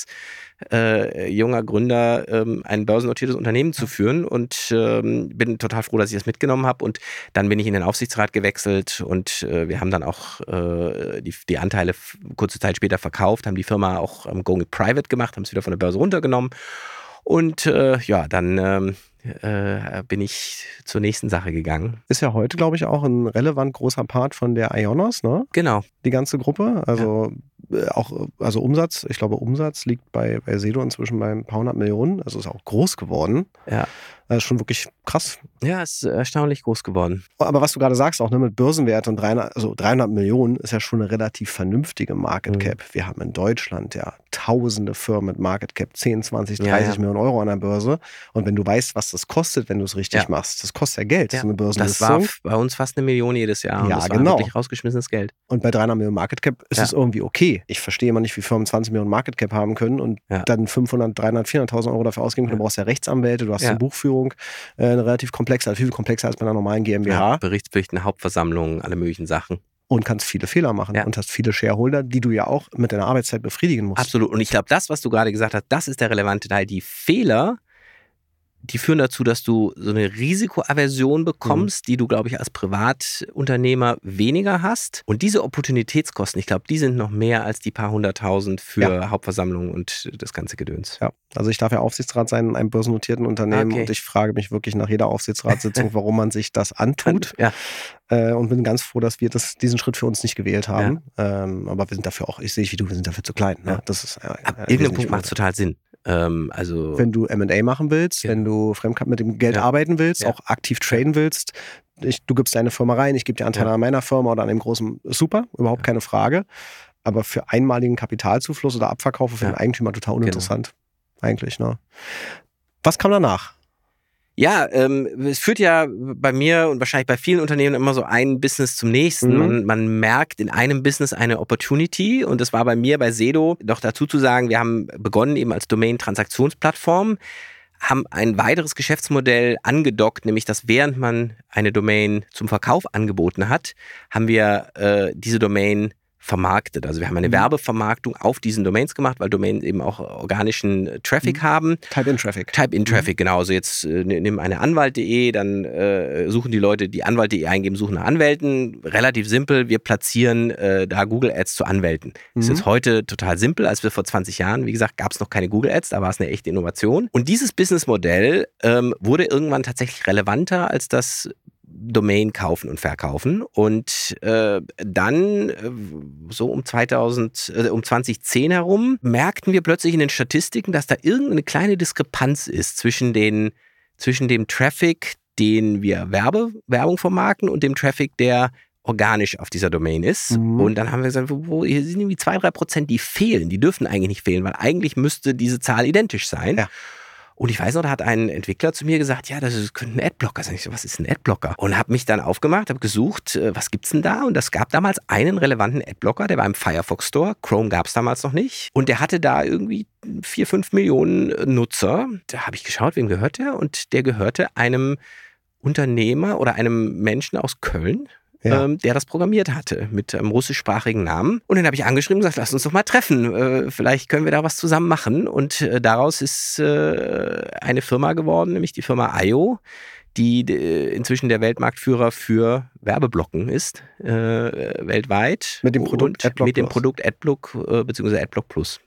Speaker 1: äh, junger Gründer ähm, ein börsennotiertes Unternehmen zu führen und ähm, bin total froh, dass ich das mitgenommen habe und dann bin ich in den Aufsichtsrat gewechselt und äh, wir haben dann auch äh, die, die Anteile f- kurze Zeit später verkauft, haben die Firma auch ähm, going private gemacht, haben es wieder von der Börse runtergenommen und äh, ja, dann ähm, äh, bin ich zur nächsten Sache gegangen.
Speaker 2: Ist ja heute, glaube ich, auch ein relevant großer Part von der Ionos, ne?
Speaker 1: Genau.
Speaker 2: Die ganze Gruppe, also ja. auch, also Umsatz, ich glaube Umsatz liegt bei, bei Sedo inzwischen bei ein paar hundert Millionen, also ist auch groß geworden.
Speaker 1: Ja.
Speaker 2: Das ist schon wirklich krass.
Speaker 1: Ja, ist erstaunlich groß geworden.
Speaker 2: Aber was du gerade sagst, auch ne, mit Börsenwert und dreihundert, also dreihundert Millionen ist ja schon eine relativ vernünftige Market Cap. Mhm. Wir haben in Deutschland ja tausende Firmen mit Market Cap, zehn, zwanzig, dreißig ja, ja. Millionen Euro an der Börse. Und wenn du weißt, was das kostet, wenn du es richtig ja. machst, das kostet ja Geld,
Speaker 1: ja.
Speaker 2: so eine Börsenlistung.
Speaker 1: Das war bei uns fast eine Million jedes Jahr. Und
Speaker 2: ja,
Speaker 1: das
Speaker 2: genau.
Speaker 1: war wirklich rausgeschmissenes Geld.
Speaker 2: Und bei dreihundert Millionen Market Cap ist ja. es irgendwie okay. Ich verstehe immer nicht, wie Firmen zwanzig Millionen Market Cap haben können und ja. dann fünfhundert, dreihundert, vierhunderttausend Euro dafür ausgeben können. Du brauchst ja Rechtsanwälte, du hast ja. eine Buchführung, äh, eine relativ komplexe, also viel komplexer als bei einer normalen GmbH.
Speaker 1: Ja, Berichtspflichten, Hauptversammlungen, alle möglichen Sachen.
Speaker 2: Und kannst viele Fehler machen ja. und hast viele Shareholder, die du ja auch mit deiner Arbeitszeit befriedigen musst.
Speaker 1: Absolut. Und ich glaube, das, was du gerade gesagt hast, das ist der relevante Teil. Die Fehler, die führen dazu, dass du so eine Risikoaversion bekommst, mhm. die du, glaube ich, als Privatunternehmer weniger hast. Und diese Opportunitätskosten, ich glaube, die sind noch mehr als die paar hunderttausend für ja. Hauptversammlungen und das ganze Gedöns.
Speaker 2: Ja, also ich darf ja Aufsichtsrat sein in einem börsennotierten Unternehmen okay. und ich frage mich wirklich nach jeder Aufsichtsratssitzung, warum man sich das antut. Ja. Äh, und bin ganz froh, dass wir das, diesen Schritt für uns nicht gewählt haben. Ja. Ähm, aber wir sind dafür auch, ich sehe wie du, wir sind dafür zu klein. Ne?
Speaker 1: Ja.
Speaker 2: Das ist, äh,
Speaker 1: Ab äh, irgendeinem Punkt macht es total Sinn. Ähm, also
Speaker 2: wenn du M and A machen willst, ja. wenn du Fremdkap mit dem Geld ja. arbeiten willst, ja. auch aktiv traden willst, ich, du gibst deine Firma rein, ich gebe dir Anteile ja. an meiner Firma oder an dem großen, super, überhaupt ja. keine Frage. Aber für einmaligen Kapitalzufluss oder Abverkauf für ja. den Eigentümer total uninteressant. Genau. Eigentlich, ne? Was kam danach?
Speaker 1: Ja, ähm, es führt ja bei mir und wahrscheinlich bei vielen Unternehmen immer so ein Business zum nächsten. Mhm. Man, man merkt in einem Business eine Opportunity und das war bei mir bei Sedo noch dazu zu sagen, wir haben begonnen eben als Domain-Transaktionsplattform, haben ein weiteres Geschäftsmodell angedockt, nämlich dass während man eine Domain zum Verkauf angeboten hat, haben wir äh, diese Domain vermarktet. Also wir haben eine
Speaker 2: Mhm.
Speaker 1: Werbevermarktung auf diesen Domains gemacht, weil Domains eben auch organischen Traffic
Speaker 2: Mhm.
Speaker 1: haben.
Speaker 2: Type-in-Traffic.
Speaker 1: Type-in-Traffic, mhm. genau. Also jetzt äh, nimm eine Anwalt punkt de, dann äh, suchen die Leute, die Anwalt punkt de eingeben, suchen nach Anwälten. Relativ simpel, wir platzieren äh, da Google Ads zu Anwälten.
Speaker 2: Mhm.
Speaker 1: Ist jetzt heute total simpel, als wir vor zwanzig Jahren, wie gesagt, gab es noch keine Google Ads, da war es eine echte Innovation. Und dieses Businessmodell ähm, wurde irgendwann tatsächlich relevanter als das Domain kaufen und verkaufen. Und äh, dann, äh, so um zweitausend, äh, um zwanzig zehn herum, merkten wir plötzlich in den Statistiken, dass da irgendeine kleine Diskrepanz ist zwischen, den, zwischen dem Traffic, den wir Werbe, Werbung vermarkten und dem Traffic, der organisch auf dieser Domain ist.
Speaker 2: Mhm.
Speaker 1: Und dann haben wir gesagt, wo, hier sind irgendwie zwei, drei Prozent, die fehlen. Die dürfen eigentlich nicht fehlen, weil eigentlich müsste diese Zahl identisch sein.
Speaker 2: Ja.
Speaker 1: Und ich weiß noch, da hat ein Entwickler zu mir gesagt, ja, das ist, könnte ein Adblocker sein. Ich so, was ist ein Adblocker? Und habe mich dann aufgemacht, habe gesucht, was gibt's denn da? Und es gab damals einen relevanten Adblocker, der war im Firefox Store. Chrome gab es damals noch nicht. Und der hatte da irgendwie vier, fünf Millionen Nutzer. Da habe ich geschaut, wem gehört der? Und der gehörte einem Unternehmer oder einem Menschen aus Köln. Ja. Ähm, der das programmiert hatte, mit einem russischsprachigen Namen. Und den habe ich angeschrieben und gesagt, lass uns doch mal treffen. Äh, vielleicht können wir da was zusammen machen. Und äh, daraus ist äh, eine Firma geworden, nämlich die Firma I O, die äh, inzwischen der Weltmarktführer für Werbeblocken ist, äh, weltweit.
Speaker 2: Mit dem Produkt Adblock
Speaker 1: Mit dem
Speaker 2: Plus.
Speaker 1: Produkt Adblock äh, bzw. Adblock Plus.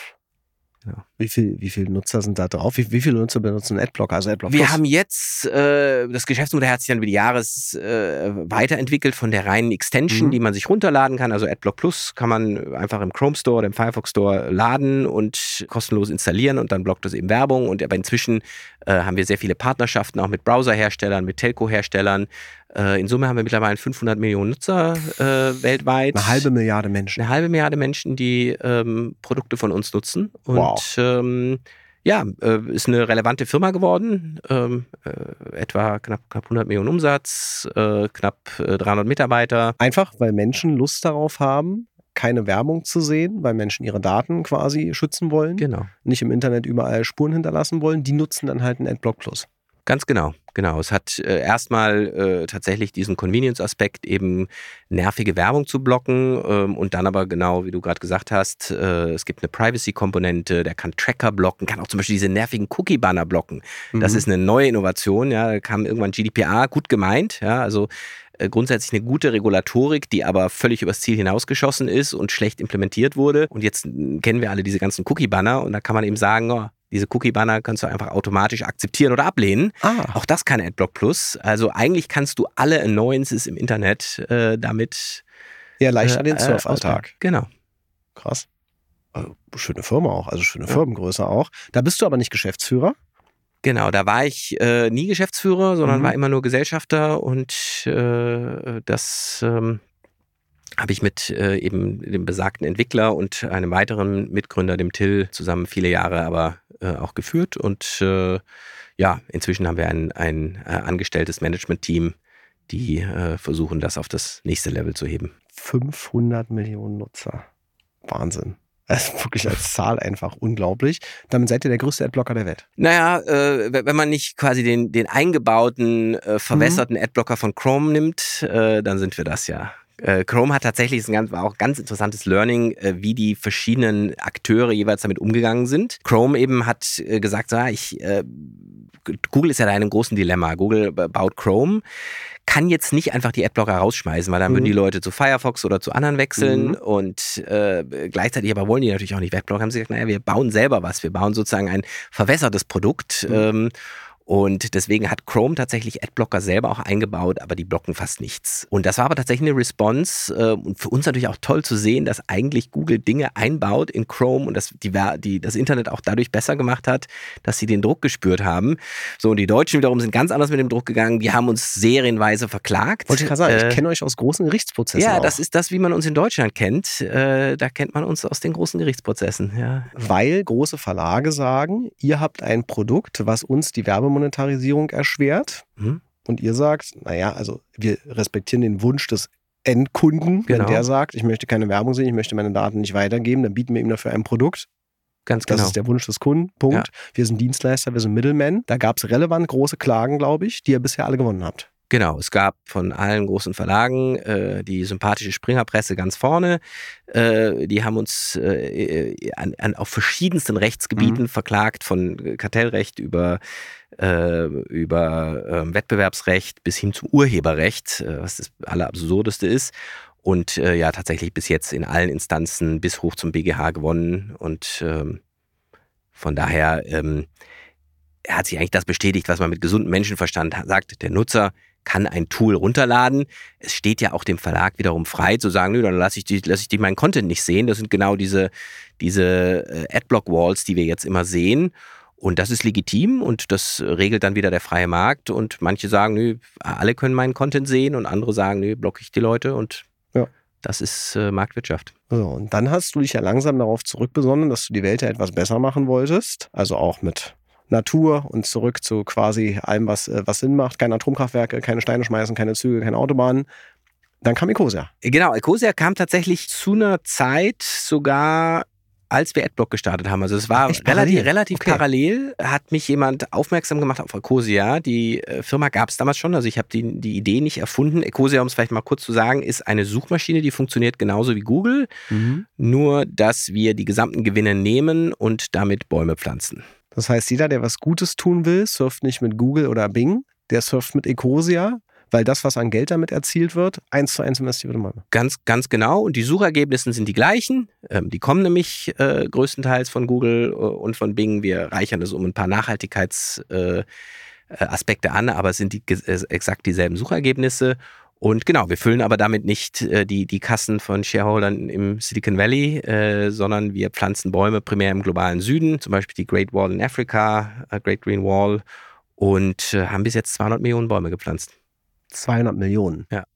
Speaker 1: Ja.
Speaker 2: Wie viel, wie viele Nutzer sind da drauf? Wie, wie viele Nutzer benutzen Adblocker, also Adblock
Speaker 1: Wir
Speaker 2: Plus?
Speaker 1: haben jetzt, äh, das Geschäftsmodell hat sich dann über die Jahre äh, weiterentwickelt von der reinen Extension,
Speaker 2: Mhm.
Speaker 1: die man sich runterladen kann. Also Adblock Plus kann man einfach im Chrome Store oder im Firefox Store laden und kostenlos installieren und dann blockt das eben Werbung. Und aber inzwischen äh, haben wir sehr viele Partnerschaften, auch mit Browserherstellern, mit Telco-Herstellern. Äh, in Summe haben wir mittlerweile fünfhundert Millionen Nutzer äh, weltweit.
Speaker 2: Eine halbe Milliarde Menschen.
Speaker 1: Eine halbe Milliarde Menschen, die ähm, Produkte von uns nutzen. Und
Speaker 2: Wow.
Speaker 1: ähm, ja, äh, ist eine relevante Firma geworden. Ähm, äh, etwa knapp, knapp hundert Millionen Umsatz, äh, knapp äh, dreihundert Mitarbeiter.
Speaker 2: Einfach, weil Menschen Lust darauf haben, keine Werbung zu sehen, weil Menschen ihre Daten quasi schützen wollen,
Speaker 1: Genau.
Speaker 2: nicht im Internet überall Spuren hinterlassen wollen. Die nutzen dann halt einen Adblock Plus.
Speaker 1: Ganz genau, genau. Es hat äh, erstmal äh, tatsächlich diesen Convenience-Aspekt, eben nervige Werbung zu blocken ähm, und dann aber genau, wie du gerade gesagt hast, äh, es gibt eine Privacy-Komponente, der kann Tracker blocken, kann auch zum Beispiel diese nervigen Cookie-Banner blocken. Mhm. Das ist eine neue Innovation, ja, da kam irgendwann G D P R, gut gemeint, ja, also äh, grundsätzlich eine gute Regulatorik, die aber völlig übers Ziel hinausgeschossen ist und schlecht implementiert wurde. Und jetzt äh, kennen wir alle diese ganzen Cookie-Banner und da kann man eben sagen, oh, diese Cookie-Banner kannst du einfach automatisch akzeptieren oder ablehnen.
Speaker 2: Ah.
Speaker 1: Auch das kann Adblock Plus. Also eigentlich kannst du alle Annoyances im Internet äh, damit
Speaker 2: Ja, leichter
Speaker 1: äh,
Speaker 2: den Surfalltag.
Speaker 1: Äh, genau.
Speaker 2: Krass. Also, schöne Firma auch, also schöne ja. Firmengröße auch. Da bist du aber nicht Geschäftsführer?
Speaker 1: Genau, da war ich äh, nie Geschäftsführer, sondern mhm. war immer nur Gesellschafter und äh, das ähm, habe ich mit äh, eben dem besagten Entwickler und einem weiteren Mitgründer, dem Till, zusammen viele Jahre aber äh, auch geführt. Und äh, ja, inzwischen haben wir ein, ein äh, angestelltes Management-Team, die äh, versuchen, das auf das nächste Level zu heben.
Speaker 2: fünfhundert Millionen Nutzer. Wahnsinn. Das ist wirklich als Zahl einfach unglaublich. Damit seid ihr der größte Adblocker der Welt.
Speaker 1: Naja, äh, wenn man nicht quasi den, den eingebauten, äh, verwässerten mhm. Adblocker von Chrome nimmt, äh, dann sind wir das ja. Äh, Chrome hat tatsächlich ein ganz, war auch ein ganz interessantes Learning, äh, wie die verschiedenen Akteure jeweils damit umgegangen sind. Chrome eben hat äh, gesagt, so, ja, ich, äh, Google ist ja da in einem großen Dilemma. Google baut Chrome, kann jetzt nicht einfach die Adblocker rausschmeißen, weil dann mhm. würden die Leute zu Firefox oder zu anderen wechseln mhm. und äh, gleichzeitig aber wollen die natürlich auch nicht wegblocken. Haben sie gesagt, naja, wir bauen selber was. Wir bauen sozusagen ein verwässertes Produkt. Mhm. Ähm, Und deswegen hat Chrome tatsächlich Adblocker selber auch eingebaut, aber die blocken fast nichts. Und das war aber tatsächlich eine Response äh, und für uns natürlich auch toll zu sehen, dass eigentlich Google Dinge einbaut in Chrome und dass die, die, das Internet auch dadurch besser gemacht hat, dass sie den Druck gespürt haben. So, und die Deutschen wiederum sind ganz anders mit dem Druck gegangen. Die haben uns serienweise verklagt.
Speaker 2: Wollte ich gerade sagen, äh, ich kenne euch aus großen Gerichtsprozessen
Speaker 1: Ja,
Speaker 2: auch.
Speaker 1: das ist das, wie man uns in Deutschland kennt. Äh, da kennt man uns aus den großen Gerichtsprozessen. Ja.
Speaker 2: Weil große Verlage sagen, ihr habt ein Produkt, was uns die Werbemonetarisierung erschwert. Mhm. Und ihr sagt, naja, also wir respektieren den Wunsch des Endkunden. Genau. Wenn der sagt, ich möchte keine Werbung sehen, ich möchte meine Daten nicht weitergeben, dann bieten wir ihm dafür ein Produkt.
Speaker 1: Ganz genau.
Speaker 2: Das ist der Wunsch des Kunden, Punkt. Ja. Wir sind Dienstleister, wir sind Middlemen. Da gab es relevant große Klagen, glaube ich, die ihr bisher alle gewonnen habt.
Speaker 1: Genau, es gab von allen großen Verlagen äh, die sympathische Springerpresse ganz vorne. Äh, die haben uns äh, an, an, auf verschiedensten Rechtsgebieten mhm. verklagt, von Kartellrecht über, äh, über äh, Wettbewerbsrecht bis hin zum Urheberrecht, äh, was das Allerabsurdeste ist. Und äh, ja, tatsächlich bis jetzt in allen Instanzen bis hoch zum B G H gewonnen. Und ähm, von daher ähm, hat sich eigentlich das bestätigt, was man mit gesundem Menschenverstand sagt. Der Nutzer kann ein Tool runterladen. Es steht ja auch dem Verlag wiederum frei zu sagen, nö, dann lasse ich die, lasse ich die meinen Content nicht sehen. Das sind genau diese, diese äh, Adblock-Walls, die wir jetzt immer sehen. Und das ist legitim und das regelt dann wieder der freie Markt. Und manche sagen, nö, alle können meinen Content sehen und andere sagen, nö, blocke ich die Leute und ja. Das ist äh, Marktwirtschaft.
Speaker 2: So, und dann hast du dich ja langsam darauf zurückbesonnen, dass du die Welt ja etwas besser machen wolltest. Also auch mit Natur und zurück zu quasi allem, was, was Sinn macht. Keine Atomkraftwerke, keine Steine schmeißen, keine Züge, keine Autobahnen. Dann kam Ecosia.
Speaker 1: Genau, Ecosia kam tatsächlich zu einer Zeit sogar, als wir Adblock gestartet haben. Also es war
Speaker 2: Echt
Speaker 1: relativ,
Speaker 2: parallel?
Speaker 1: relativ
Speaker 2: Okay.
Speaker 1: parallel, hat mich jemand aufmerksam gemacht auf Ecosia. Die äh, Firma gab es damals schon, also ich habe die, die Idee nicht erfunden. Ecosia, um es vielleicht mal kurz zu sagen, ist eine Suchmaschine, die funktioniert genauso wie Google,
Speaker 2: Mhm.
Speaker 1: nur dass wir die gesamten Gewinne nehmen und damit Bäume pflanzen.
Speaker 2: Das heißt, jeder, der was Gutes tun will, surft nicht mit Google oder Bing, der surft mit Ecosia, weil das, was an Geld damit erzielt wird, eins zu eins investiert wird in Bäume.
Speaker 1: Ganz, ganz genau. Und die Suchergebnisse sind die gleichen. Ähm, die kommen nämlich äh, größtenteils von Google äh, und von Bing. Wir reichern das um ein paar Nachhaltigkeitsaspekte äh, Aspekte an, aber es sind die, äh, exakt dieselben Suchergebnisse. Und genau, wir füllen aber damit nicht äh, die, die Kassen von Shareholdern im Silicon Valley, äh, sondern wir pflanzen Bäume primär im globalen Süden, zum Beispiel die Great Wall in Afrika, äh, Great Green Wall, und äh, haben bis jetzt zweihundert Millionen Bäume gepflanzt.
Speaker 2: zweihundert Millionen.
Speaker 1: Ja.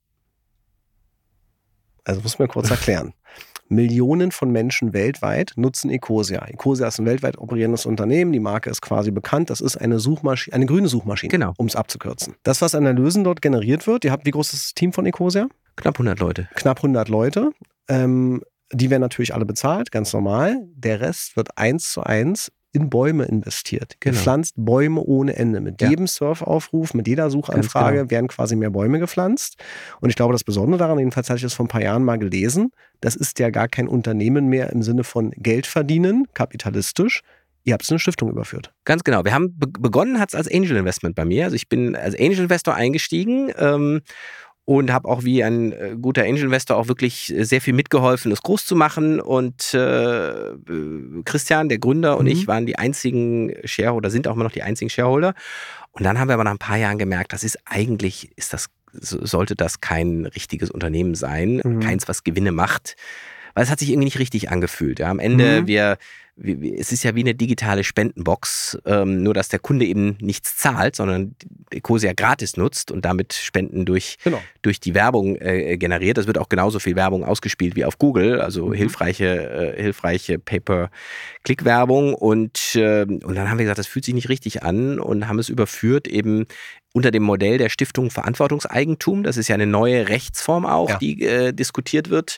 Speaker 2: Also muss man kurz erklären. Millionen von Menschen weltweit nutzen Ecosia. Ecosia ist ein weltweit operierendes Unternehmen. Die Marke ist quasi bekannt. Das ist eine Suchmaschine, eine grüne Suchmaschine,
Speaker 1: Genau.
Speaker 2: um es abzukürzen. Das, was an Erlösen dort generiert wird, ihr habt, wie groß ist das Team von Ecosia?
Speaker 1: Knapp hundert Leute.
Speaker 2: Knapp hundert Leute. Ähm, die werden natürlich alle bezahlt, ganz normal. Der Rest wird eins zu eins in Bäume investiert.
Speaker 1: Genau.
Speaker 2: Gepflanzt Bäume ohne Ende. Mit
Speaker 1: Ja.
Speaker 2: jedem Surfaufruf, mit jeder Suchanfrage
Speaker 1: Ganz genau.
Speaker 2: werden quasi mehr Bäume gepflanzt. Und ich glaube, das Besondere daran, jedenfalls hatte ich das vor ein paar Jahren mal gelesen, das ist ja gar kein Unternehmen mehr im Sinne von Geld verdienen, kapitalistisch. Ihr habt es in eine Stiftung überführt.
Speaker 1: Ganz genau. Wir haben be- begonnen, hat es als Angel Investment bei mir. Also ich bin als Angel Investor eingestiegen ähm, und habe auch wie ein äh, guter Angel Investor auch wirklich äh, sehr viel mitgeholfen, es groß zu machen. Und äh, Christian, der Gründer, und
Speaker 2: Mhm.
Speaker 1: ich waren die einzigen Shareholder, sind auch immer noch die einzigen Shareholder. Und dann haben wir aber nach ein paar Jahren gemerkt, das ist eigentlich, ist das, so- sollte das kein richtiges Unternehmen sein,
Speaker 2: Mhm.
Speaker 1: keins, was Gewinne macht. Weil es hat sich irgendwie nicht richtig angefühlt. Ja. Am Ende,
Speaker 2: Mhm.
Speaker 1: wir, wir, wir- es ist ja wie eine digitale Spendenbox, ähm, nur dass der Kunde eben nichts zahlt, sondern Ecosia gratis nutzt und damit Spenden durch,
Speaker 2: Genau.
Speaker 1: durch die Werbung äh, generiert. Das wird auch genauso viel Werbung ausgespielt wie auf Google, also
Speaker 2: Mhm.
Speaker 1: hilfreiche, äh, hilfreiche Pay-per-Click-Werbung. Und, äh, und dann haben wir gesagt, das fühlt sich nicht richtig an und haben es überführt eben unter dem Modell der Stiftung Verantwortungseigentum. Das ist ja eine neue Rechtsform auch,
Speaker 2: Ja.
Speaker 1: die äh, diskutiert wird.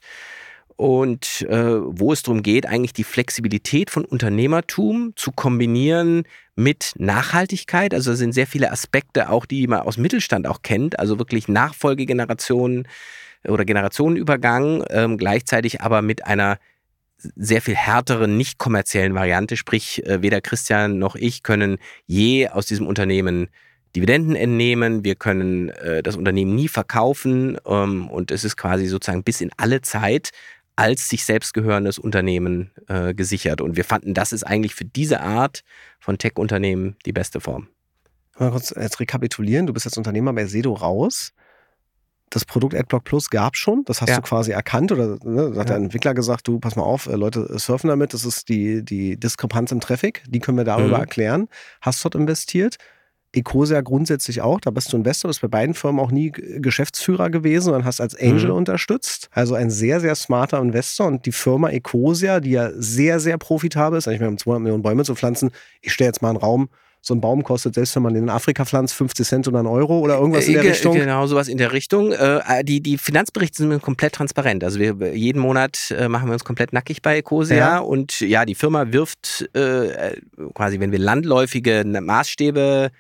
Speaker 1: Und äh, wo es darum geht, eigentlich die Flexibilität von Unternehmertum zu kombinieren mit Nachhaltigkeit. Also da sind sehr viele Aspekte auch, die man aus dem Mittelstand auch kennt. Also wirklich Nachfolgegenerationen oder Generationenübergang, ähm, gleichzeitig aber mit einer sehr viel härteren, nicht kommerziellen Variante. Sprich, äh, weder Christian noch ich können je aus diesem Unternehmen Dividenden entnehmen, wir können äh, das Unternehmen nie verkaufen ähm, und es ist quasi sozusagen bis in alle Zeit als sich selbst gehörendes Unternehmen äh, gesichert. Und wir fanden, das ist eigentlich für diese Art von Tech-Unternehmen die beste Form.
Speaker 2: Mal kurz jetzt rekapitulieren. Du bist jetzt Unternehmer bei Sedo raus. Das Produkt Adblock Plus gab es schon. Das hast
Speaker 1: Ja.
Speaker 2: du quasi erkannt. Oder ne, hat
Speaker 1: Ja.
Speaker 2: der Entwickler gesagt, du, pass mal auf, äh, Leute surfen damit. Das ist die, die Diskrepanz im Traffic. Die können wir darüber
Speaker 1: Mhm.
Speaker 2: erklären. Hast dort investiert. Ecosia grundsätzlich auch, da bist du Investor, bist bei beiden Firmen auch nie G- Geschäftsführer gewesen, sondern hast als Angel
Speaker 1: Mhm.
Speaker 2: unterstützt. Also ein sehr, sehr smarter Investor und die Firma Ecosia, die ja sehr, sehr profitabel ist, ich meine, um zweihundert Millionen Bäume zu pflanzen, ich stelle jetzt mal einen Raum, so ein Baum kostet, selbst wenn man den in Afrika pflanzt, fünfzig Cent oder einen Euro oder irgendwas in der
Speaker 1: Ge-
Speaker 2: Richtung.
Speaker 1: Genau, sowas in der Richtung. Äh, die, die Finanzberichte sind komplett transparent. Also wir jeden Monat äh, machen wir uns komplett nackig bei Ecosia
Speaker 2: Ja.
Speaker 1: und ja, die Firma wirft äh, quasi, wenn wir landläufige Maßstäbe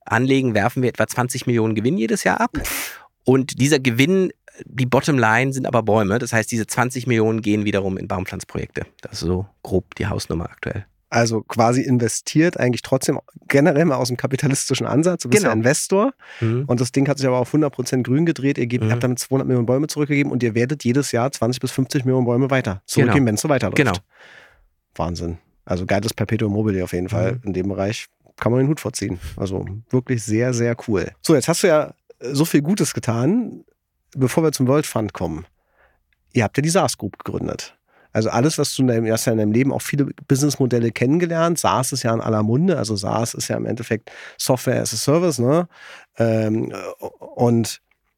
Speaker 1: anlegen, werfen wir etwa zwanzig Millionen Gewinn jedes Jahr ab. Und dieser Gewinn, die Bottomline sind aber Bäume. Das heißt, diese zwanzig Millionen gehen wiederum in Baumpflanzprojekte. Das ist so grob die Hausnummer aktuell.
Speaker 2: Also quasi investiert eigentlich trotzdem generell mal aus dem kapitalistischen Ansatz. Du bist
Speaker 1: Genau.
Speaker 2: ja Investor
Speaker 1: Mhm.
Speaker 2: und das Ding hat sich aber auf hundert Prozent grün gedreht. Ihr, gebt,
Speaker 1: Mhm.
Speaker 2: ihr habt damit zweihundert Millionen Bäume zurückgegeben und ihr werdet jedes Jahr zwanzig bis fünfzig Millionen Bäume weiter zurückgeben,
Speaker 1: Genau.
Speaker 2: wenn es so weiterläuft.
Speaker 1: Genau.
Speaker 2: Wahnsinn. Also geiles Perpetuum mobile auf jeden Fall.
Speaker 1: Mhm.
Speaker 2: In dem Bereich kann man den Hut vorziehen. Also wirklich sehr, sehr cool. So, jetzt hast du ja so viel Gutes getan. Bevor wir zum World Fund kommen. Ihr habt ja die SaaS Group gegründet. Also alles, was du in deinem, du hast ja in deinem Leben auch viele Businessmodelle kennengelernt. SaaS ist ja in aller Munde. Also SaaS ist ja im Endeffekt Software as a Service. Ne? Ähm, und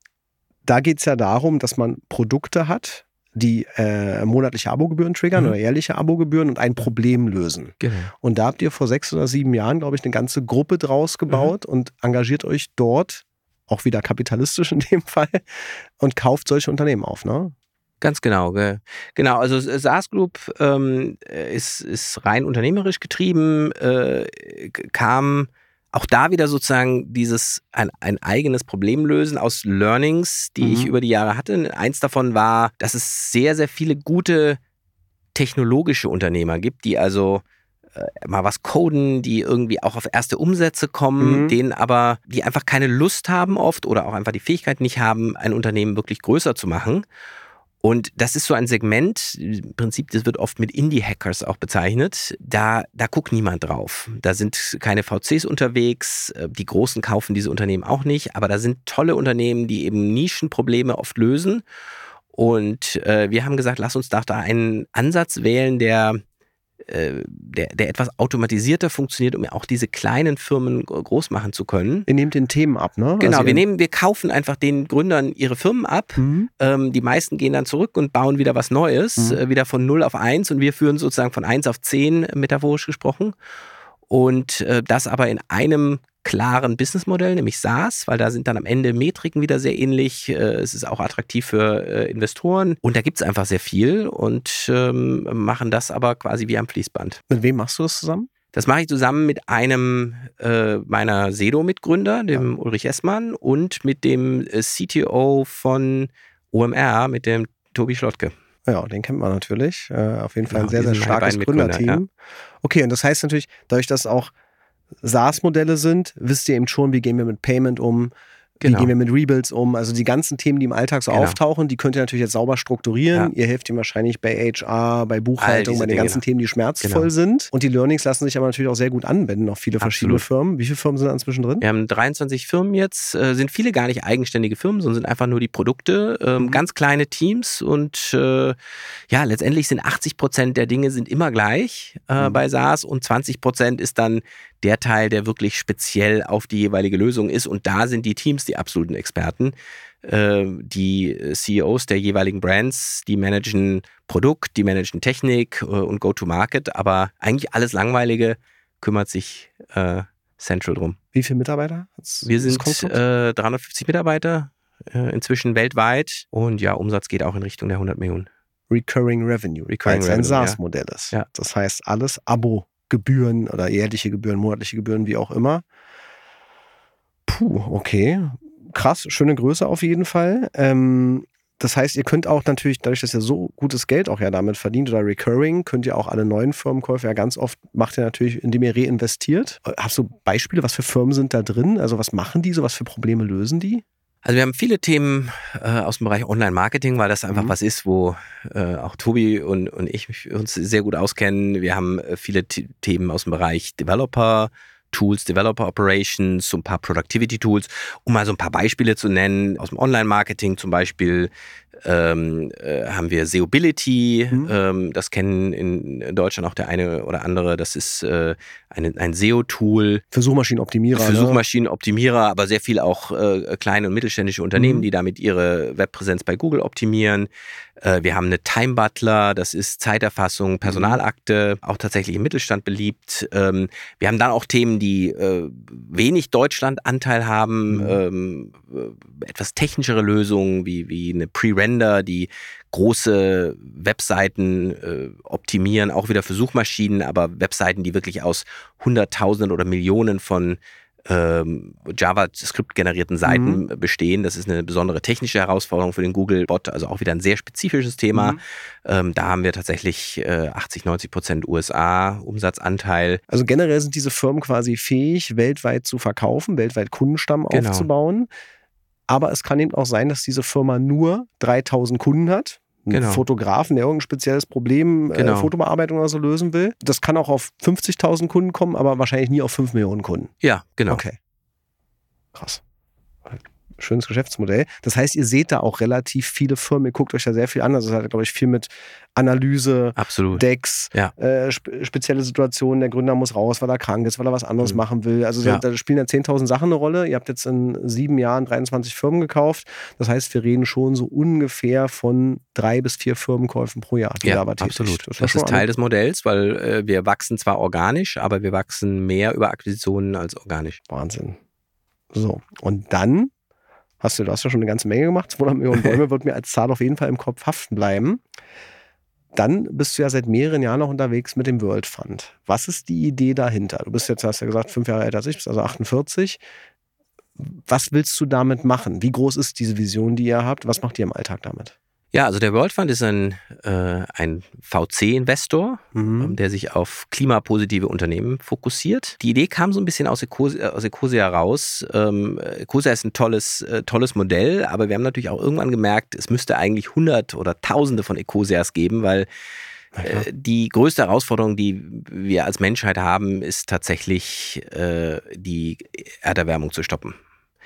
Speaker 2: da geht es ja darum, dass man Produkte hat, die äh, monatliche Abogebühren triggern
Speaker 1: Mhm.
Speaker 2: oder jährliche Abogebühren und ein Problem lösen.
Speaker 1: Genau.
Speaker 2: Und da habt ihr vor sechs oder sieben Jahren, glaube ich, eine ganze Gruppe draus gebaut und engagiert euch dort, auch wieder kapitalistisch in dem Fall, und kauft solche Unternehmen auf, ne?
Speaker 1: Ganz genau. Ge genau, also SaaS Group ähm, ist, ist rein unternehmerisch getrieben, äh, kam auch da wieder sozusagen dieses ein, ein eigenes Problem lösen aus Learnings, die
Speaker 2: Mhm.
Speaker 1: ich über die Jahre hatte. Eins davon war, dass es sehr, sehr viele gute technologische Unternehmer gibt, die also äh, mal was coden, die irgendwie auch auf erste Umsätze kommen,
Speaker 2: Mhm.
Speaker 1: denen aber, die einfach keine Lust haben oft oder auch einfach die Fähigkeit nicht haben, ein Unternehmen wirklich größer zu machen. Und das ist so ein Segment, im Prinzip, das wird oft mit Indie-Hackers auch bezeichnet, da, da guckt niemand drauf. Da sind keine V Cs unterwegs, die Großen kaufen diese Unternehmen auch nicht, aber da sind tolle Unternehmen, die eben Nischenprobleme oft lösen. Und äh, wir haben gesagt, lass uns doch da einen Ansatz wählen, der Der, der etwas automatisierter funktioniert, um ja auch diese kleinen Firmen groß machen zu können.
Speaker 2: Ihr nehmt den Themen ab, ne?
Speaker 1: Genau,
Speaker 2: also
Speaker 1: wir nehmen, wir kaufen einfach den Gründern ihre Firmen ab.
Speaker 2: Mhm.
Speaker 1: Ähm, die meisten gehen dann zurück und bauen wieder was Neues,
Speaker 2: Mhm.
Speaker 1: äh, wieder von null auf eins und wir führen sozusagen von eins auf zehn, metaphorisch gesprochen. Und äh, das aber in einem klaren Businessmodell, nämlich SaaS, weil da sind dann am Ende Metriken wieder sehr ähnlich. Äh, es ist auch attraktiv für äh, Investoren und da gibt es einfach sehr viel und ähm, machen das aber quasi wie am Fließband.
Speaker 2: Mit wem machst du das zusammen?
Speaker 1: Das mache ich zusammen mit einem äh, meiner Sedo-Mitgründer, dem ja. Ulrich Essmann, und mit dem äh, C T O von O M R, mit dem Tobi Schlottke.
Speaker 2: Ja, den kennt man natürlich. Äh, auf jeden Fall
Speaker 1: Genau,
Speaker 2: ein sehr, sehr starkes Gründerteam. Ja. Okay, und das heißt natürlich, dadurch, dass auch SaaS-Modelle sind, wisst ihr eben schon, wie gehen wir mit Payment um,
Speaker 1: Genau.
Speaker 2: Wie gehen wir mit Rebuilds um? Also die ganzen Themen, die im Alltag so genau. auftauchen, die könnt ihr natürlich jetzt sauber strukturieren. Ja. Ihr helft ihm wahrscheinlich bei H R, bei Buchhaltung, bei den ganzen Dinge. Themen, die schmerzvoll genau. sind. Und die Learnings lassen sich aber natürlich auch sehr gut anwenden auf viele Absolut. verschiedene Firmen. Wie viele Firmen sind da inzwischen drin?
Speaker 1: Wir haben dreiundzwanzig Firmen jetzt, äh, sind viele gar nicht eigenständige Firmen, sondern sind einfach nur die Produkte, äh, mhm. ganz kleine Teams und äh, ja, letztendlich sind achtzig Prozent der Dinge sind immer gleich äh, mhm. bei SaaS und zwanzig Prozent ist dann der Teil, der wirklich speziell auf die jeweilige Lösung ist. Und da sind die Teams die absoluten Experten. Äh, die C E Os der jeweiligen Brands, die managen Produkt, die managen Technik äh, und Go-to-Market. Aber eigentlich alles Langweilige kümmert sich äh, Central drum.
Speaker 2: Wie viele Mitarbeiter?
Speaker 1: Wir sind äh, dreihundertfünfzig Mitarbeiter, äh, inzwischen weltweit. Und ja, Umsatz geht auch in Richtung der hundert Millionen.
Speaker 2: Recurring Revenue, weil es ein SaaS-Modell ist.
Speaker 1: Ja.
Speaker 2: Das heißt, alles Abo. Gebühren oder jährliche Gebühren, monatliche Gebühren, wie auch immer. Puh, okay. Krass, schöne Größe auf jeden Fall. Ähm, das heißt, ihr könnt auch natürlich, dadurch, dass ihr so gutes Geld auch ja damit verdient oder Recurring, könnt ihr auch alle neuen Firmenkäufe ja ganz oft, macht ihr natürlich, indem ihr reinvestiert. Hast du Beispiele, was für Firmen sind da drin? Also was machen die so, was für Probleme lösen die?
Speaker 1: Also wir haben viele Themen äh, aus dem Bereich Online-Marketing, weil das einfach mhm. was ist, wo äh, auch Tobi und, und ich uns sehr gut auskennen. Wir haben äh, viele T- Themen aus dem Bereich Developer, Tools, Developer Operations, so ein paar Productivity Tools, um mal so ein paar Beispiele zu nennen. Aus dem Online-Marketing zum Beispiel ähm, äh, haben wir Seobility, mhm. ähm, das kennen in Deutschland auch der eine oder andere, das ist äh, eine, ein S E O-Tool.
Speaker 2: Für Suchmaschinenoptimierer.
Speaker 1: Für
Speaker 2: ne?
Speaker 1: Suchmaschinenoptimierer, aber sehr viel auch äh, kleine und mittelständische Unternehmen, mhm. die damit ihre Webpräsenz bei Google optimieren. Äh, wir haben eine Time Butler, das ist Zeiterfassung, Personalakte, auch tatsächlich im Mittelstand beliebt. Ähm, wir haben dann auch Themen, die äh, wenig Deutschland-Anteil haben, mhm. ähm, etwas technischere Lösungen wie, wie eine Pre-Render, die große Webseiten äh, optimieren, auch wieder für Suchmaschinen, aber Webseiten, die wirklich aus Hunderttausenden oder Millionen von ähm, JavaScript-generierten Seiten mhm. bestehen. Das ist eine besondere technische Herausforderung für den Google-Bot, also auch wieder ein sehr spezifisches Thema. Mhm. Ähm, da haben wir tatsächlich äh, achtzig, neunzig Prozent U S A-Umsatzanteil.
Speaker 2: Also generell sind diese Firmen quasi fähig, weltweit zu verkaufen, weltweit Kundenstamm genau. aufzubauen. Aber es kann eben auch sein, dass diese Firma nur dreitausend Kunden hat. Ein genau. Fotografen, der irgendein spezielles Problem, genau. äh, Fotobearbeitung oder so lösen will. Das kann auch auf fünfzigtausend Kunden kommen, aber wahrscheinlich nie auf fünf Millionen Kunden.
Speaker 1: Ja, genau.
Speaker 2: Okay. Krass. Schönes Geschäftsmodell. Das heißt, ihr seht da auch relativ viele Firmen, ihr guckt euch da sehr viel an. Also es hat, glaube ich, viel mit Analyse,
Speaker 1: Absolut.
Speaker 2: Decks,
Speaker 1: ja.
Speaker 2: äh, spe- spezielle Situationen. Der Gründer muss raus, weil er krank ist, weil er was anderes mhm. machen will. Also ja. da spielen ja zehntausend Sachen eine Rolle. Ihr habt jetzt in sieben Jahren dreiundzwanzig Firmen gekauft. Das heißt, wir reden schon so ungefähr von drei bis vier Firmenkäufen pro Jahr.
Speaker 1: Ja, absolut. Das, das ist Teil des Modells, weil äh, wir wachsen zwar organisch, aber wir wachsen mehr über Akquisitionen als organisch.
Speaker 2: Wahnsinn. So, und dann Hast du, du hast ja schon eine ganze Menge gemacht. zweihundert Millionen Bäume wird mir als Zahl auf jeden Fall im Kopf haften bleiben. Dann bist du ja seit mehreren Jahren noch unterwegs mit dem World Fund. Was ist die Idee dahinter? Du bist jetzt, hast ja gesagt, fünf Jahre älter als ich, bist also achtundvierzig. Was willst du damit machen? Wie groß ist diese Vision, die ihr habt? Was macht ihr im Alltag damit?
Speaker 1: Ja, also der World Fund ist ein, äh, ein V C-Investor, mhm. der sich auf klimapositive Unternehmen fokussiert. Die Idee kam so ein bisschen aus Ecosia, aus Ecosia heraus. Ähm, Ecosia ist ein tolles, äh, tolles Modell, aber wir haben natürlich auch irgendwann gemerkt, es müsste eigentlich hundert oder tausende von Ecosias geben, weil äh, die größte Herausforderung, die wir als Menschheit haben, ist tatsächlich äh, die Erderwärmung zu stoppen.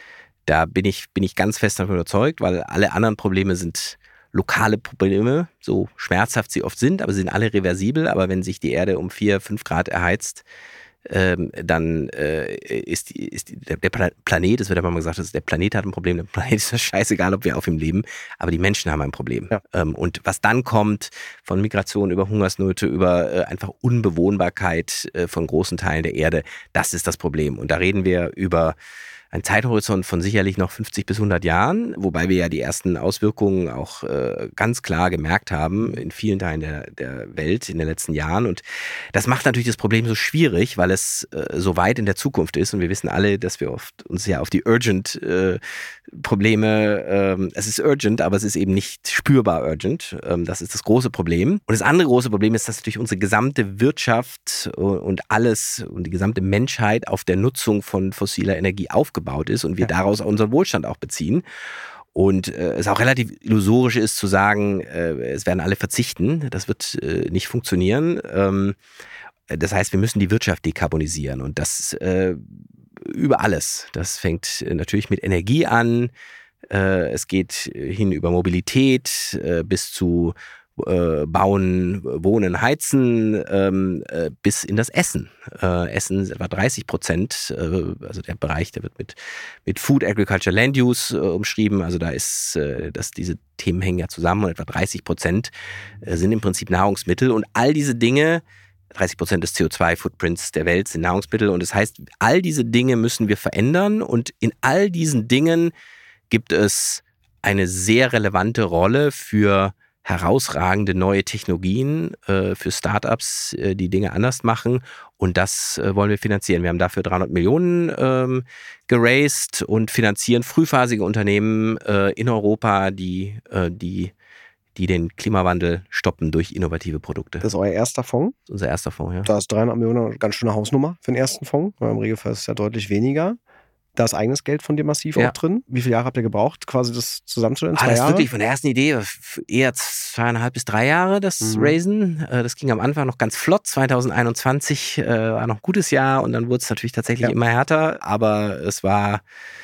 Speaker 1: Da bin ich, bin ich ganz fest davon überzeugt, weil alle anderen Probleme sind lokale Probleme, so schmerzhaft sie oft sind, aber sie sind alle reversibel. Aber wenn sich die Erde um vier, fünf Grad erheizt, ähm, dann äh, ist, die, ist die, der, der Planet, es wird ja mal gesagt, der Planet hat ein Problem, der Planet ist das scheißegal, ob wir auf ihm leben, aber die Menschen haben ein Problem. Ja. Ähm, und was dann kommt, von Migration über Hungersnöte, über äh, einfach Unbewohnbarkeit äh, von großen Teilen der Erde, das ist das Problem. Und da reden wir über ein Zeithorizont von sicherlich noch fünfzig bis hundert Jahren, wobei wir ja die ersten Auswirkungen auch äh, ganz klar gemerkt haben in vielen Teilen der, der Welt in den letzten Jahren. Und das macht natürlich das Problem so schwierig, weil es äh, so weit in der Zukunft ist. Und wir wissen alle, dass wir oft uns ja auf die urgent äh, Probleme, ähm, es ist urgent, aber es ist eben nicht spürbar urgent. Ähm, das ist das große Problem. Und das andere große Problem ist, dass natürlich unsere gesamte Wirtschaft und alles und die gesamte Menschheit auf der Nutzung von fossiler Energie aufgebaut ist und wir ja. daraus unseren Wohlstand auch beziehen. Und äh, es auch relativ illusorisch ist zu sagen, äh, es werden alle verzichten. Das wird äh, nicht funktionieren. Ähm, das heißt, wir müssen die Wirtschaft dekarbonisieren und das äh, über alles. Das fängt äh, natürlich mit Energie an. Äh, es geht hin über Mobilität äh, bis zu Äh, bauen, wohnen, heizen, ähm, äh, bis in das Essen. Äh, Essen ist etwa dreißig Prozent, äh, also der Bereich, der wird mit, mit Food, Agriculture, Land Use äh, umschrieben. Also da ist, äh, dass diese Themen hängen ja zusammen und etwa dreißig Prozent äh, sind im Prinzip Nahrungsmittel und all diese Dinge, dreißig Prozent des C O zwei Footprints der Welt sind Nahrungsmittel und das heißt, all diese Dinge müssen wir verändern und in all diesen Dingen gibt es eine sehr relevante Rolle für herausragende neue Technologien äh, für Startups, äh, die Dinge anders machen und das äh, wollen wir finanzieren. Wir haben dafür dreihundert Millionen ähm, geraced und finanzieren frühphasige Unternehmen äh, in Europa, die, äh, die, die den Klimawandel stoppen durch innovative Produkte.
Speaker 2: Das ist euer erster Fonds?
Speaker 1: Das ist unser erster Fonds, ja.
Speaker 2: Da ist dreihundert Millionen eine ganz schöne Hausnummer für den ersten Fonds. Im Regelfall ist es ja deutlich weniger. Da ist eigenes Geld von dir massiv ja. auch drin. Wie viele Jahre habt ihr gebraucht, quasi das zusammenzustellen?
Speaker 1: Ah,
Speaker 2: Zwei
Speaker 1: das ist
Speaker 2: Jahre?
Speaker 1: wirklich von der ersten Idee eher zweieinhalb bis drei Jahre, das mhm. Raisen. Das ging am Anfang noch ganz flott. zwanzig einundzwanzig äh, war noch ein gutes Jahr und dann wurde es natürlich tatsächlich ja. immer härter. Aber es war,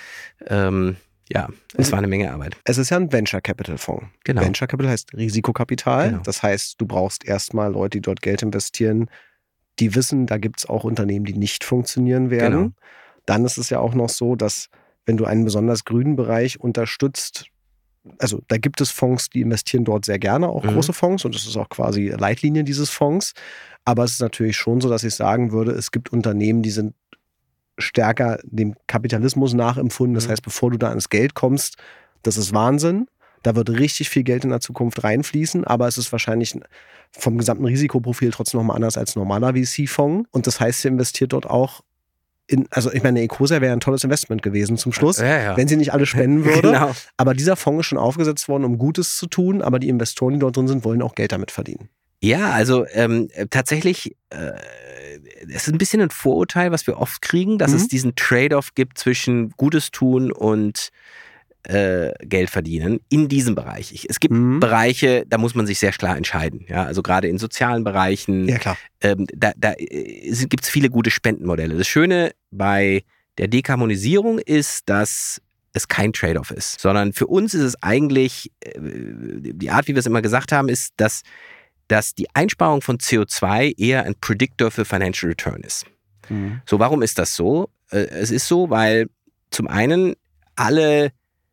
Speaker 1: ähm, ja, es war eine Menge Arbeit.
Speaker 2: Es ist ja ein Venture Capital Fonds. Genau. Venture Capital heißt Risikokapital. Genau. Das heißt, du brauchst erstmal Leute, die dort Geld investieren, die wissen, da gibt es auch Unternehmen, die nicht funktionieren werden. Genau. Dann ist es ja auch noch so, dass wenn du einen besonders grünen Bereich unterstützt, also da gibt es Fonds, die investieren dort sehr gerne, auch mhm. große Fonds und das ist auch quasi Leitlinie dieses Fonds. Aber es ist natürlich schon so, dass ich sagen würde, es gibt Unternehmen, die sind stärker dem Kapitalismus nachempfunden. Das mhm. heißt, bevor du da ans Geld kommst, das ist Wahnsinn. Da wird richtig viel Geld in der Zukunft reinfließen, aber es ist wahrscheinlich vom gesamten Risikoprofil trotzdem nochmal anders als ein normaler V C-Fonds. Und das heißt, ihr investiert dort auch in, also ich meine, Ecosia wäre ein tolles Investment gewesen zum Schluss,
Speaker 1: ja, ja.
Speaker 2: wenn sie nicht alle spenden würde.
Speaker 1: Genau.
Speaker 2: Aber dieser Fonds ist schon aufgesetzt worden, um Gutes zu tun, aber die Investoren, die dort drin sind, wollen auch Geld damit verdienen.
Speaker 1: Ja, also ähm, tatsächlich, äh, es ist ein bisschen ein Vorurteil, was wir oft kriegen, dass
Speaker 2: Mhm.
Speaker 1: es diesen Trade-off gibt zwischen Gutes tun und äh, Geld verdienen in diesem Bereich. Ich, es gibt
Speaker 2: Mhm.
Speaker 1: Bereiche, da muss man sich sehr klar entscheiden. Ja, also gerade in sozialen Bereichen,
Speaker 2: Ja, klar.
Speaker 1: ähm, da, da äh, gibt es viele gute Spendenmodelle. Das Schöne bei der Dekarbonisierung ist, dass es kein Trade-off ist, sondern für uns ist es eigentlich, äh, die Art, wie wir es immer gesagt haben, ist, dass, dass die Einsparung von C O zwei eher ein Predictor für Financial Return ist.
Speaker 2: Mhm.
Speaker 1: So, warum ist das so? Äh, es ist so, weil zum einen alle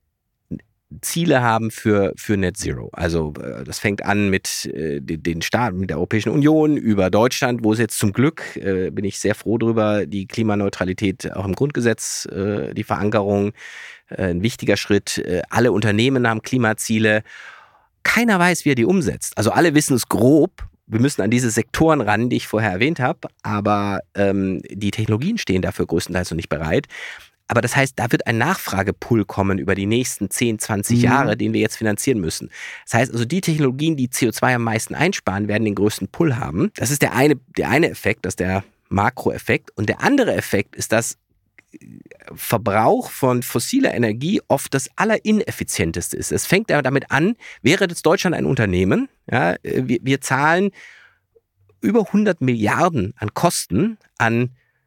Speaker 1: Ziele haben für, für Net Zero. Also äh, das fängt an mit äh, den, den Staaten, mit der Europäischen Union, über Deutschland, wo es jetzt zum Glück, äh, bin ich sehr froh drüber, die Klimaneutralität auch im Grundgesetz, äh, die Verankerung, äh, ein wichtiger Schritt. Äh, alle Unternehmen haben Klimaziele. Keiner weiß, wie er die umsetzt. Also alle wissen es grob. Wir müssen an diese Sektoren ran, die ich vorher erwähnt habe, aber ähm, die Technologien stehen dafür größtenteils noch nicht bereit. Aber das heißt, da wird ein Nachfragepool kommen über die nächsten zehn, zwanzig
Speaker 2: Mhm.
Speaker 1: Jahre, den wir jetzt finanzieren müssen. Das heißt also, die Technologien, die C O zwei am meisten einsparen, werden den größten Pull haben. Das ist der eine, der eine Effekt, das ist der Makroeffekt. Und der andere Effekt ist, dass Verbrauch von fossiler Energie oft das allerineffizienteste ist. Es fängt ja damit an, wäre jetzt Deutschland ein Unternehmen, ja, wir, wir zahlen über hundert Milliarden an Kosten an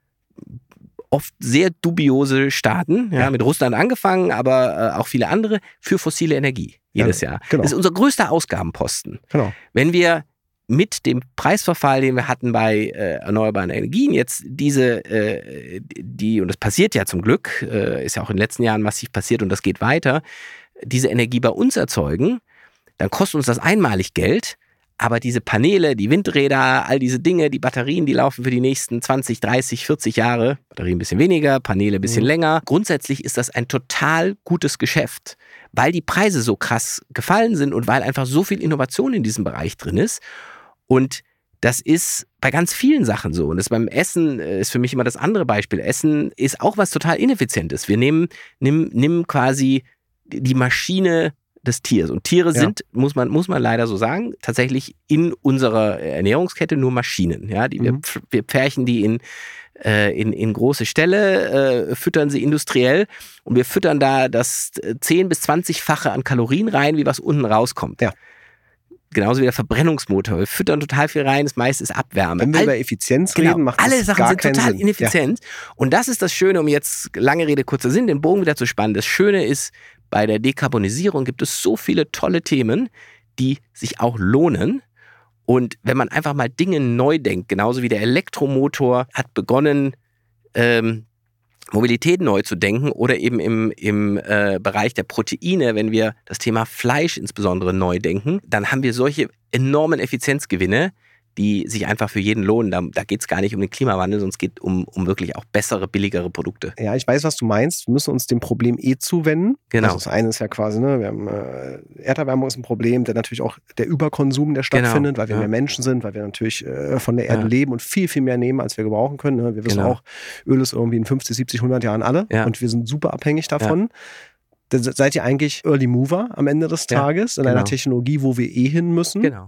Speaker 1: oft sehr dubiose Staaten, ja,
Speaker 2: Ja.
Speaker 1: mit Russland angefangen, aber äh, auch viele andere, für fossile Energie jedes
Speaker 2: Ja,
Speaker 1: Jahr.
Speaker 2: genau.
Speaker 1: Das ist unser größter Ausgabenposten.
Speaker 2: Genau.
Speaker 1: Wenn wir mit dem Preisverfall, den wir hatten bei äh, erneuerbaren Energien, jetzt diese, äh, die, und das passiert ja zum Glück, äh, ist ja auch in den letzten Jahren massiv passiert und das geht weiter, diese Energie bei uns erzeugen, dann kostet uns das einmalig Geld, aber diese Paneele, die Windräder, all diese Dinge, die Batterien, die laufen für die nächsten zwanzig, dreißig, vierzig Jahre. Batterien ein bisschen weniger, Paneele ein bisschen
Speaker 2: Mhm.
Speaker 1: länger. Grundsätzlich ist das ein total gutes Geschäft, weil die Preise so krass gefallen sind und weil einfach so viel Innovation in diesem Bereich drin ist. Und das ist bei ganz vielen Sachen so. Und das beim Essen äh, ist für mich immer das andere Beispiel. Essen ist auch was total Ineffizientes. Wir nehmen, nehmen, nehmen quasi die Maschine des Tiers. Und Tiere
Speaker 2: Ja.
Speaker 1: sind, muss man, muss man leider so sagen, tatsächlich in unserer Ernährungskette nur Maschinen. Ja, die,
Speaker 2: Mhm.
Speaker 1: wir, pf- wir pferchen die in, äh, in, in große Ställe, äh, füttern sie industriell und wir füttern da das zehn- bis zwanzig-fache an Kalorien rein, wie was unten rauskommt.
Speaker 2: Ja.
Speaker 1: Genauso wie der Verbrennungsmotor. Wir füttern total viel rein, das meiste ist Abwärme.
Speaker 2: Wenn wir
Speaker 1: All-
Speaker 2: über Effizienz
Speaker 1: Genau,
Speaker 2: reden, macht
Speaker 1: alle
Speaker 2: das
Speaker 1: Sachen
Speaker 2: gar
Speaker 1: sind
Speaker 2: keinen
Speaker 1: total
Speaker 2: Sinn.
Speaker 1: ineffizient. Und das ist das Schöne, um jetzt lange Rede, kurzer Sinn, den Bogen wieder zu spannen. Das Schöne ist, bei der Dekarbonisierung gibt es so viele tolle Themen, die sich auch lohnen. Und wenn man einfach mal Dinge neu denkt, genauso wie der Elektromotor hat begonnen, ähm, Mobilität neu zu denken oder eben im, im äh, Bereich der Proteine, wenn wir das Thema Fleisch insbesondere neu denken, dann haben wir solche enormen Effizienzgewinne, die sich einfach für jeden lohnen. Da, da geht es gar nicht um den Klimawandel, sondern es geht um, um wirklich auch bessere, billigere Produkte.
Speaker 2: Ja. ja, ich weiß, was du meinst. Wir müssen uns dem Problem eh zuwenden.
Speaker 1: Genau.
Speaker 2: Also das eine ist ja quasi, ne, wir haben äh, Erderwärmung ist ein Problem, der natürlich auch der Überkonsum, der stattfindet,
Speaker 1: Genau,
Speaker 2: weil wir
Speaker 1: ja.
Speaker 2: mehr Menschen sind, weil wir natürlich äh, von der Erde
Speaker 1: Ja.
Speaker 2: leben und viel, viel mehr nehmen, als wir gebrauchen können. Ne? Wir wissen
Speaker 1: Genau.
Speaker 2: auch, Öl ist irgendwie in fünfzig, siebzig, hundert Jahren alle
Speaker 1: Ja.
Speaker 2: und wir sind super abhängig davon. Da seid ihr eigentlich Early Mover am Ende des
Speaker 1: Ja,
Speaker 2: Tages in
Speaker 1: genau.
Speaker 2: einer Technologie, wo wir eh hin müssen.
Speaker 1: Genau.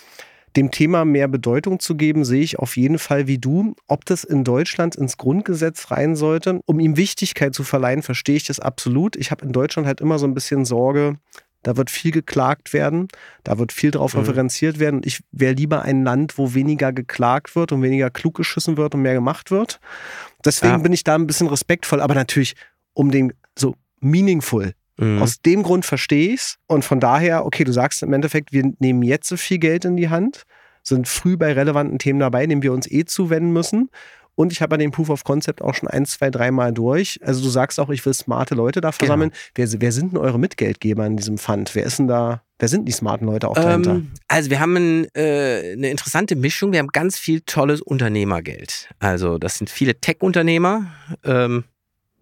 Speaker 2: Dem Thema mehr Bedeutung zu geben, sehe ich auf jeden Fall wie du. Ob das in Deutschland ins Grundgesetz rein sollte, um ihm Wichtigkeit zu verleihen, verstehe ich das absolut. Ich habe in Deutschland halt immer so ein bisschen Sorge, da wird viel geklagt werden, da wird viel drauf
Speaker 1: Mhm.
Speaker 2: referenziert werden. Und ich wäre lieber ein Land, wo weniger geklagt wird und weniger klug geschissen wird und mehr gemacht wird. Deswegen
Speaker 1: Ja.
Speaker 2: bin ich da ein bisschen respektvoll, aber natürlich um den so meaningful.
Speaker 1: Mhm.
Speaker 2: Aus dem Grund verstehe ich es. Und von daher, okay, du sagst im Endeffekt, wir nehmen jetzt so viel Geld in die Hand, sind früh bei relevanten Themen dabei, denen wir uns eh zuwenden müssen. Und ich habe ja den Proof of Concept auch schon ein, zwei, dreimal durch. Also du sagst auch, ich will smarte Leute da versammeln. Wer, wer sind denn eure Mitgeldgeber in diesem Fund? Wer ist denn da, wer sind die smarten Leute auch dahinter?
Speaker 1: Ähm, also wir haben ein, äh, eine interessante Mischung. Wir haben ganz viel tolles Unternehmergeld. Also das sind viele Tech-Unternehmer, ähm,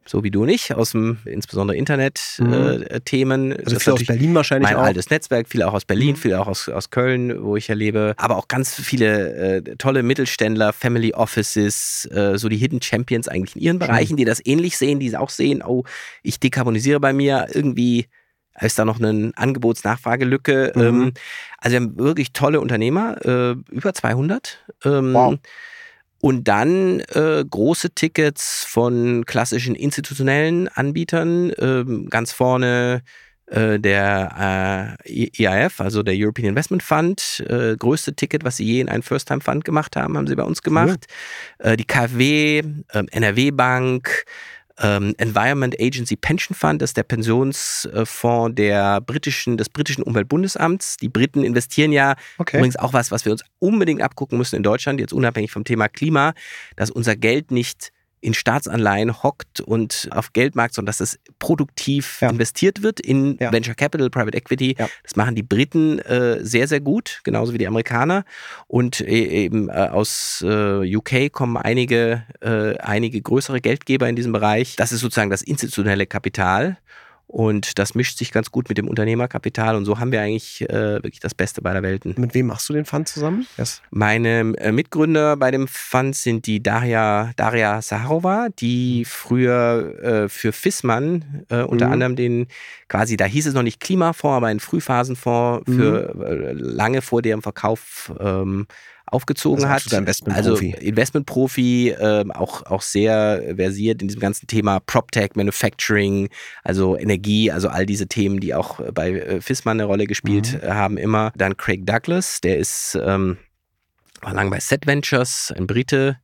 Speaker 1: so wie du und ich, aus dem insbesondere Internet-Themen.
Speaker 2: Mhm. Äh, also viel aus Berlin wahrscheinlich
Speaker 1: mein
Speaker 2: auch.
Speaker 1: Mein altes Netzwerk, viel auch aus Berlin,
Speaker 2: mhm.
Speaker 1: viel auch aus, aus Köln, wo ich ja lebe. Aber auch ganz viele äh, tolle Mittelständler, Family Offices, äh, so die Hidden Champions eigentlich in ihren
Speaker 2: Schön.
Speaker 1: Bereichen, die das ähnlich sehen, die auch sehen, oh, ich dekarbonisiere bei mir, irgendwie ist da noch eine Angebots-Nachfragelücke.
Speaker 2: Mhm.
Speaker 1: Ähm, also wir haben wirklich tolle Unternehmer, äh, über zweihundert. Ähm,
Speaker 2: wow.
Speaker 1: Und dann äh, große Tickets von klassischen institutionellen Anbietern, ähm, ganz vorne äh, der äh, E I F, also der European Investment Fund, äh, größte Ticket, was sie je in einen First-Time-Fund gemacht haben, haben sie bei uns gemacht. Cool. Äh, die K f W, äh, N R W Bank, ähm, Environment Agency Pension Fund, das ist der Pensionsfonds der britischen, des britischen Umweltbundesamts. Die Briten investieren ja,
Speaker 2: okay.
Speaker 1: übrigens auch was, was wir uns unbedingt abgucken müssen in Deutschland, jetzt unabhängig vom Thema Klima, dass unser Geld nicht in Staatsanleihen hockt und auf Geldmarkt, sondern dass es produktiv ja. investiert wird in ja. Venture Capital, Private Equity. Ja. Das machen die Briten äh, sehr, sehr gut, genauso wie die Amerikaner. Und äh, eben äh, aus äh, U K kommen einige, äh, einige größere Geldgeber in diesem Bereich. Das ist sozusagen das institutionelle Kapital. Und das mischt sich ganz gut mit dem Unternehmerkapital. Und so haben wir eigentlich äh, wirklich das Beste beider Welten.
Speaker 2: Mit wem machst du den Fund zusammen? Yes.
Speaker 1: Meine äh, Mitgründer bei dem Fund sind die Daria, Daria Saharova, die früher äh, für Fissmann äh, unter mhm. anderem den, quasi, da hieß es noch nicht Klimafonds, aber einen Frühphasenfonds für mhm. äh, lange vor deren Verkauf ähm, aufgezogen hat.
Speaker 2: Investmentprofi.
Speaker 1: Also Investmentprofi, äh, auch, auch sehr versiert in diesem ganzen Thema PropTech, Manufacturing, also Energie, also all diese Themen, die auch bei äh, Fissmann eine Rolle gespielt mhm. haben immer. Dann Craig Douglas, der ist ähm, war lange bei Set Ventures, ein Brite,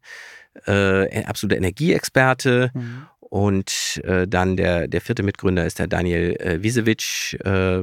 Speaker 1: äh, absoluter Energieexperte. Mhm. Und äh, dann der, der vierte Mitgründer ist der Daniel äh, Wiesewitsch, äh,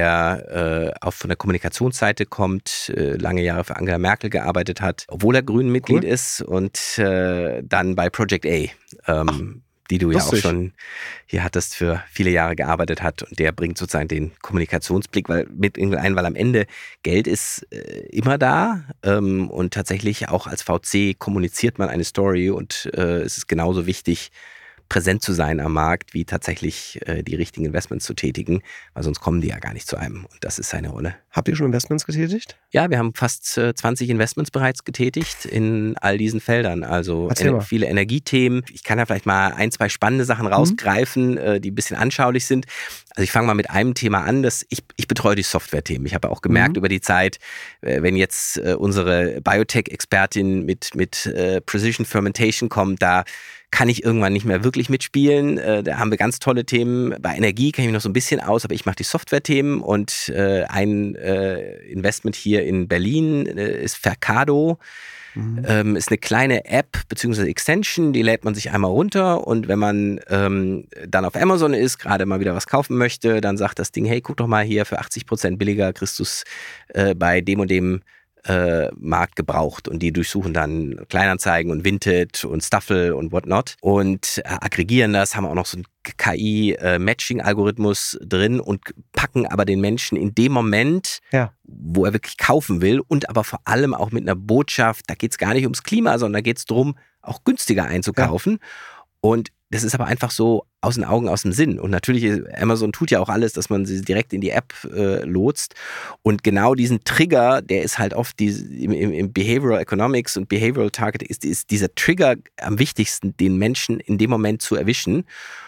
Speaker 1: der äh, auch von der Kommunikationsseite kommt, äh, lange Jahre für Angela Merkel gearbeitet hat, obwohl er Grünen-Mitglied cool. ist und äh, dann bei Project A, ähm, die du ja auch schon hier hattest, für viele Jahre gearbeitet hat. Und der bringt sozusagen den Kommunikationsblick weil, mit ein, weil am Ende Geld ist äh, immer da ähm, und tatsächlich auch als V C kommuniziert man eine Story und äh, es ist genauso wichtig, präsent zu sein am Markt, wie tatsächlich äh, die richtigen Investments zu tätigen, weil sonst kommen die ja gar nicht zu einem und das ist seine Rolle.
Speaker 2: Habt ihr schon Investments getätigt?
Speaker 1: Ja, wir haben fast äh, zwanzig Investments bereits getätigt in all diesen Feldern, also en- viele Energiethemen. Ich kann da vielleicht mal ein, zwei spannende Sachen rausgreifen, mhm. äh, die ein bisschen anschaulich sind. Also ich fange mal mit einem Thema an, das ich, ich betreue die Software-Themen. Ich habe auch gemerkt mhm. über die Zeit, äh, wenn jetzt äh, unsere Biotech-Expertin mit, mit äh, Precision Fermentation kommt, da kann ich irgendwann nicht mehr wirklich mitspielen. Äh, da haben wir ganz tolle Themen. Bei Energie kenne ich mich noch so ein bisschen aus, aber ich mache die Software-Themen und äh, ein äh, Investment hier in Berlin äh, ist Fercado. Mhm. Ähm, ist eine kleine App bzw. Extension, die lädt man sich einmal runter und wenn man ähm, dann auf Amazon ist, gerade mal wieder was kaufen möchte, dann sagt das Ding, hey, guck doch mal hier, für achtzig Prozent billiger kriegst du es äh, bei dem und dem Äh, Markt gebraucht und die durchsuchen dann Kleinanzeigen und Vinted und Stuffle und whatnot und äh, aggregieren das, haben auch noch so einen K I-Matching-Algorithmus äh, drin und packen aber den Menschen in dem Moment, ja. wo er wirklich kaufen will und aber vor allem auch mit einer Botschaft, da geht es gar nicht ums Klima, sondern da geht es darum, auch günstiger einzukaufen ja. und das ist aber einfach so aus den Augen, aus dem Sinn. Und natürlich, Amazon tut ja auch alles, dass man sie direkt in die App äh, lotst. Und genau diesen Trigger, der ist halt oft die, im, im Behavioral Economics und Behavioral Targeting, ist, ist dieser Trigger am wichtigsten, den Menschen in dem Moment zu erwischen.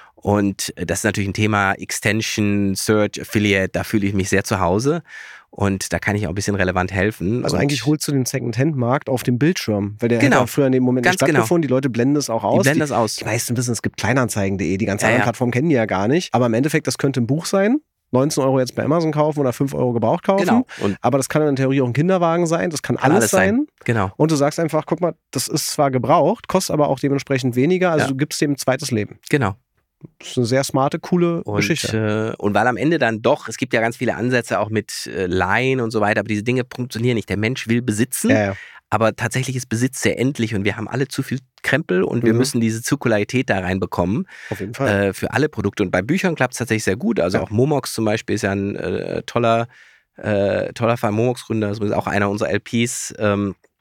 Speaker 1: Und das ist natürlich ein Thema Extension, Search, Affiliate, da fühle ich mich sehr zu Hause. Und da kann ich auch ein bisschen relevant helfen.
Speaker 2: Also
Speaker 1: und
Speaker 2: eigentlich holst du den Second-Hand-Markt auf dem Bildschirm, weil der
Speaker 1: genau.
Speaker 2: hätte auch früher in dem Moment nicht stattgefunden. Genau. Die Leute blenden es auch aus.
Speaker 1: Die blenden das aus.
Speaker 2: Die meisten wissen, es gibt Kleinanzeigen punkt de, die ganzen
Speaker 1: ja,
Speaker 2: anderen
Speaker 1: ja.
Speaker 2: Plattformen kennen die ja gar nicht. Aber im Endeffekt, das könnte ein Buch sein. neunzehn Euro jetzt bei Amazon kaufen oder fünf Euro gebraucht kaufen.
Speaker 1: Genau. Und
Speaker 2: aber das kann in der Theorie auch ein Kinderwagen sein. Das kann, kann alles, alles sein. sein.
Speaker 1: Genau.
Speaker 2: Und du sagst einfach, guck mal, das ist zwar gebraucht, kostet aber auch dementsprechend weniger. Also
Speaker 1: ja.
Speaker 2: du gibst dem ein zweites Leben.
Speaker 1: Genau.
Speaker 2: Das ist eine sehr smarte, coole
Speaker 1: und,
Speaker 2: Geschichte.
Speaker 1: Äh, und weil am Ende dann doch, es gibt ja ganz viele Ansätze auch mit äh, Leihen und so weiter, aber diese Dinge funktionieren nicht. Der Mensch will besitzen,
Speaker 2: ja, ja.
Speaker 1: aber tatsächlich ist Besitz sehr endlich und wir haben alle zu viel Krempel und mhm. wir müssen diese Zirkularität da reinbekommen.
Speaker 2: Auf jeden Fall.
Speaker 1: Äh, für alle Produkte. Und bei Büchern klappt es tatsächlich sehr gut. Also ja. auch Momox zum Beispiel ist ja ein äh, toller, äh, toller Fall. Momox-Gründer, ist auch einer unserer L Ps. Ähm,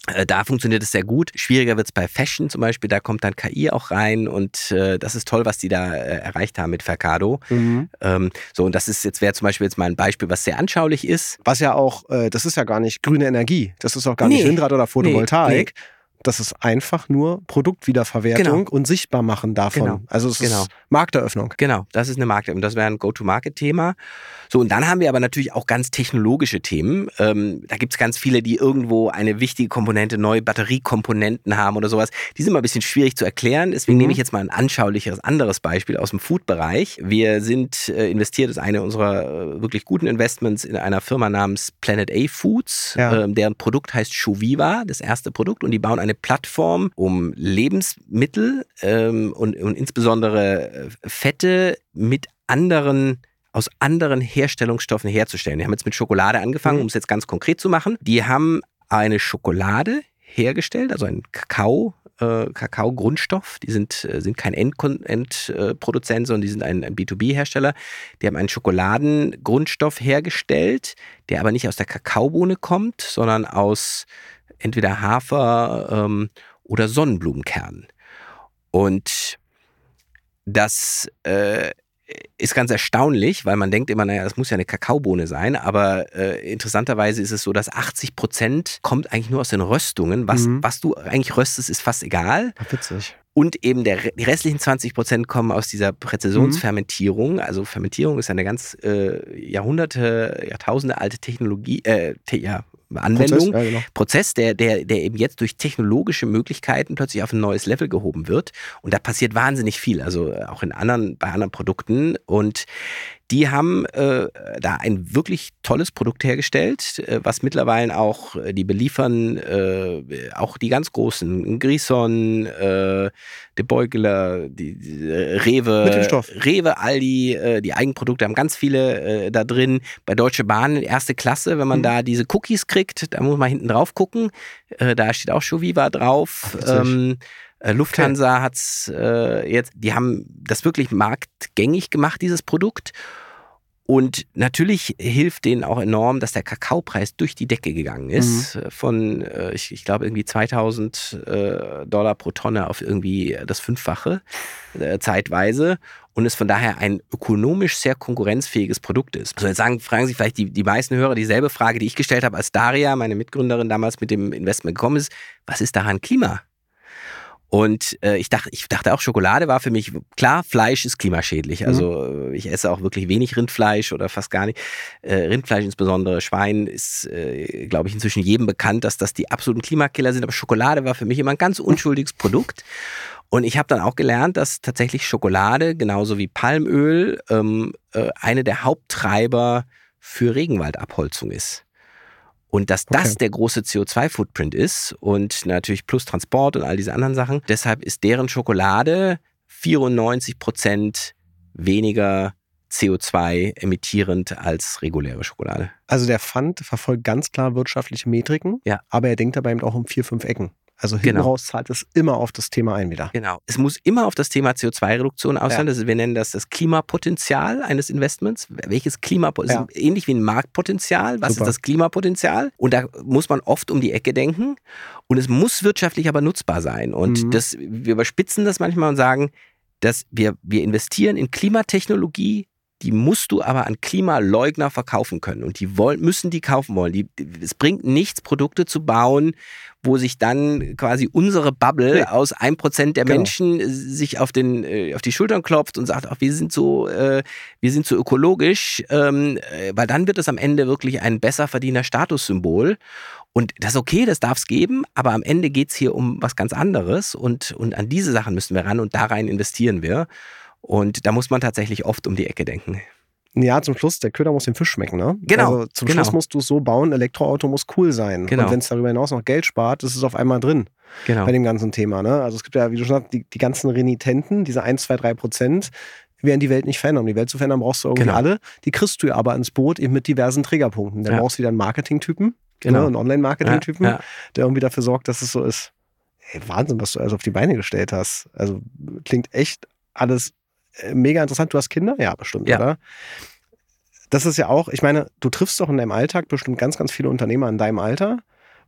Speaker 1: Äh, da funktioniert es sehr gut. Schwieriger wird es bei Fashion zum Beispiel, da kommt dann K I auch rein und äh, das ist toll, was die da äh, erreicht haben mit Verkado. Mhm. Ähm, so, und das ist jetzt, wäre zum Beispiel jetzt mal ein Beispiel, was sehr anschaulich ist.
Speaker 2: Was ja auch, äh, das ist ja gar nicht grüne Energie, das ist auch gar nee. nicht Windrad oder Photovoltaik. Nee, nee. Das ist einfach nur Produktwiederverwertung genau. und sichtbar machen davon. Genau. Also es
Speaker 1: genau.
Speaker 2: ist Markteröffnung.
Speaker 1: Genau, das ist eine Markteröffnung. Das wäre ein Go-to-Market-Thema. So, und dann haben wir aber natürlich auch ganz technologische Themen. Ähm, da gibt es ganz viele, die irgendwo eine wichtige Komponente, neue Batteriekomponenten haben oder sowas. Die sind immer ein bisschen schwierig zu erklären. Deswegen mhm. nehme ich jetzt mal ein anschaulicheres anderes Beispiel aus dem Food-Bereich. Wir sind äh, investiert, das ist eine unserer äh, wirklich guten Investments in einer Firma namens Planet A Foods. Ja. Ähm, deren Produkt heißt Shoviva, das erste Produkt. Und die bauen eine Plattform, um Lebensmittel ähm, und, und insbesondere Fette mit anderen aus anderen Herstellungsstoffen herzustellen. Die haben jetzt mit Schokolade angefangen, um es jetzt ganz konkret zu machen. Die haben eine Schokolade hergestellt, also einen Kakao, äh, Kakao-Grundstoff. Die sind, äh, sind kein Endproduzent, End, äh, sondern die sind ein, ein B zwei B-Hersteller. Die haben einen Schokoladengrundstoff hergestellt, der aber nicht aus der Kakaobohne kommt, sondern aus entweder Hafer ähm, oder Sonnenblumenkernen. Und das äh, ist ganz erstaunlich, weil man denkt immer, naja, das muss ja eine Kakaobohne sein, aber äh, interessanterweise ist es so, dass achtzig Prozent kommt eigentlich nur aus den Röstungen. Was, mhm. was du eigentlich röstest, ist fast egal.
Speaker 2: Ach, witzig.
Speaker 1: Und eben der, die restlichen zwanzig Prozent kommen aus dieser Präzisionsfermentierung. Also Fermentierung ist eine ganz äh, Jahrhunderte, Jahrtausende alte Technologie, äh, te, ja, Anwendung, Prozess, ja, genau. Prozess der, der, der eben jetzt durch technologische Möglichkeiten plötzlich auf ein neues Level gehoben wird. Und da passiert wahnsinnig viel, also auch in anderen, bei anderen Produkten. Und die haben äh, da ein wirklich tolles Produkt hergestellt, äh, was mittlerweile auch, äh, die beliefern äh, auch die ganz großen, Grison, äh, De Beugler, die, die Rewe, Rewe, Aldi, äh, die Eigenprodukte haben ganz viele äh, da drin. Bei Deutsche Bahn erste Klasse, wenn man mhm. da diese Cookies kriegt, da muss man hinten drauf gucken. Äh, da steht auch Shoviva drauf. Ähm, Lufthansa okay. hat es äh, jetzt, die haben das wirklich marktgängig gemacht, dieses Produkt. Und natürlich hilft denen auch enorm, dass der Kakaopreis durch die Decke gegangen ist. Mhm. Von, äh, ich, ich glaube, irgendwie zweitausend äh, Dollar pro Tonne auf irgendwie das Fünffache äh, zeitweise. Und es von daher ein ökonomisch sehr konkurrenzfähiges Produkt ist. Also jetzt sagen, fragen sich vielleicht die, die meisten Hörer dieselbe Frage, die ich gestellt habe, als Daria, meine Mitgründerin, damals mit dem Investment gekommen ist. Was ist daran Klima? Und äh, ich dachte, ich dachte auch, Schokolade war für mich, klar, Fleisch ist klimaschädlich. Also mhm. ich esse auch wirklich wenig Rindfleisch oder fast gar nicht. Äh, Rindfleisch, insbesondere Schwein, ist, äh, glaube ich, inzwischen jedem bekannt, dass das die absoluten Klimakiller sind. Aber Schokolade war für mich immer ein ganz unschuldiges Produkt. Und ich habe dann auch gelernt, dass tatsächlich Schokolade, genauso wie Palmöl, ähm, äh, eine der Haupttreiber für Regenwaldabholzung ist. Und dass das okay. der große C O zwei Footprint ist und natürlich plus Transport und all diese anderen Sachen. Deshalb ist deren Schokolade vierundneunzig Prozent weniger C O zwei emittierend als reguläre Schokolade. Also der Fund verfolgt ganz klar wirtschaftliche Metriken, ja. aber er denkt dabei eben auch um vier, fünf Ecken. Also hinten genau. raus zahlt es immer auf das Thema ein wieder. Genau. Es muss immer auf das Thema C O zwei Reduktion aus sein. Ja. Also wir nennen das das Klimapotenzial eines Investments. Welches Klimapotenzial? Ja. Ähnlich wie ein Marktpotenzial. Was Super. Ist das Klimapotenzial? Und da muss man oft um die Ecke denken. Und es muss wirtschaftlich aber nutzbar sein. Und mhm. das, wir überspitzen das manchmal und sagen, dass wir, wir investieren in Klimatechnologie, die musst du aber an Klimaleugner verkaufen können. Und die wollen, müssen die kaufen wollen. Die, es bringt nichts, Produkte zu bauen, wo sich dann quasi unsere Bubble nee. aus ein Prozent der genau. Menschen sich auf, den, äh, auf die Schultern klopft und sagt, ach, wir sind so, äh, wir sind so ökologisch, ähm, äh, weil dann wird es am Ende wirklich ein besser verdiener Statussymbol. Und das ist okay, das darf es geben, aber am Ende geht es hier um was ganz anderes und, und an diese Sachen müssen wir ran und da rein investieren wir. Und da muss man tatsächlich oft um die Ecke denken. Ja, zum Schluss, der Köder muss dem Fisch schmecken, ne? Genau. Also zum genau. Schluss musst du es so bauen, Elektroauto muss cool sein. Genau. Und wenn es darüber hinaus noch Geld spart, ist es auf einmal drin. Genau. Bei dem ganzen Thema, ne? Also es gibt ja, wie du schon sagst, die, die ganzen Renitenten, diese eins, zwei, drei Prozent, werden die Welt nicht verändern. Um die Welt zu verändern, brauchst du irgendwie genau. alle. Die kriegst du ja aber ins Boot eben mit diversen Triggerpunkten. Dann ja. brauchst du wieder einen Marketing-Typen, genau. ne? einen Online-Marketing-Typen, ja. Ja. der irgendwie dafür sorgt, dass es so ist. Hey, Wahnsinn, was du also auf die Beine gestellt hast. Also klingt echt alles mega interessant. Du hast Kinder? Ja, bestimmt, ja. oder? Das ist ja auch, ich meine, du triffst doch in deinem Alltag bestimmt ganz, ganz viele Unternehmer in deinem Alter.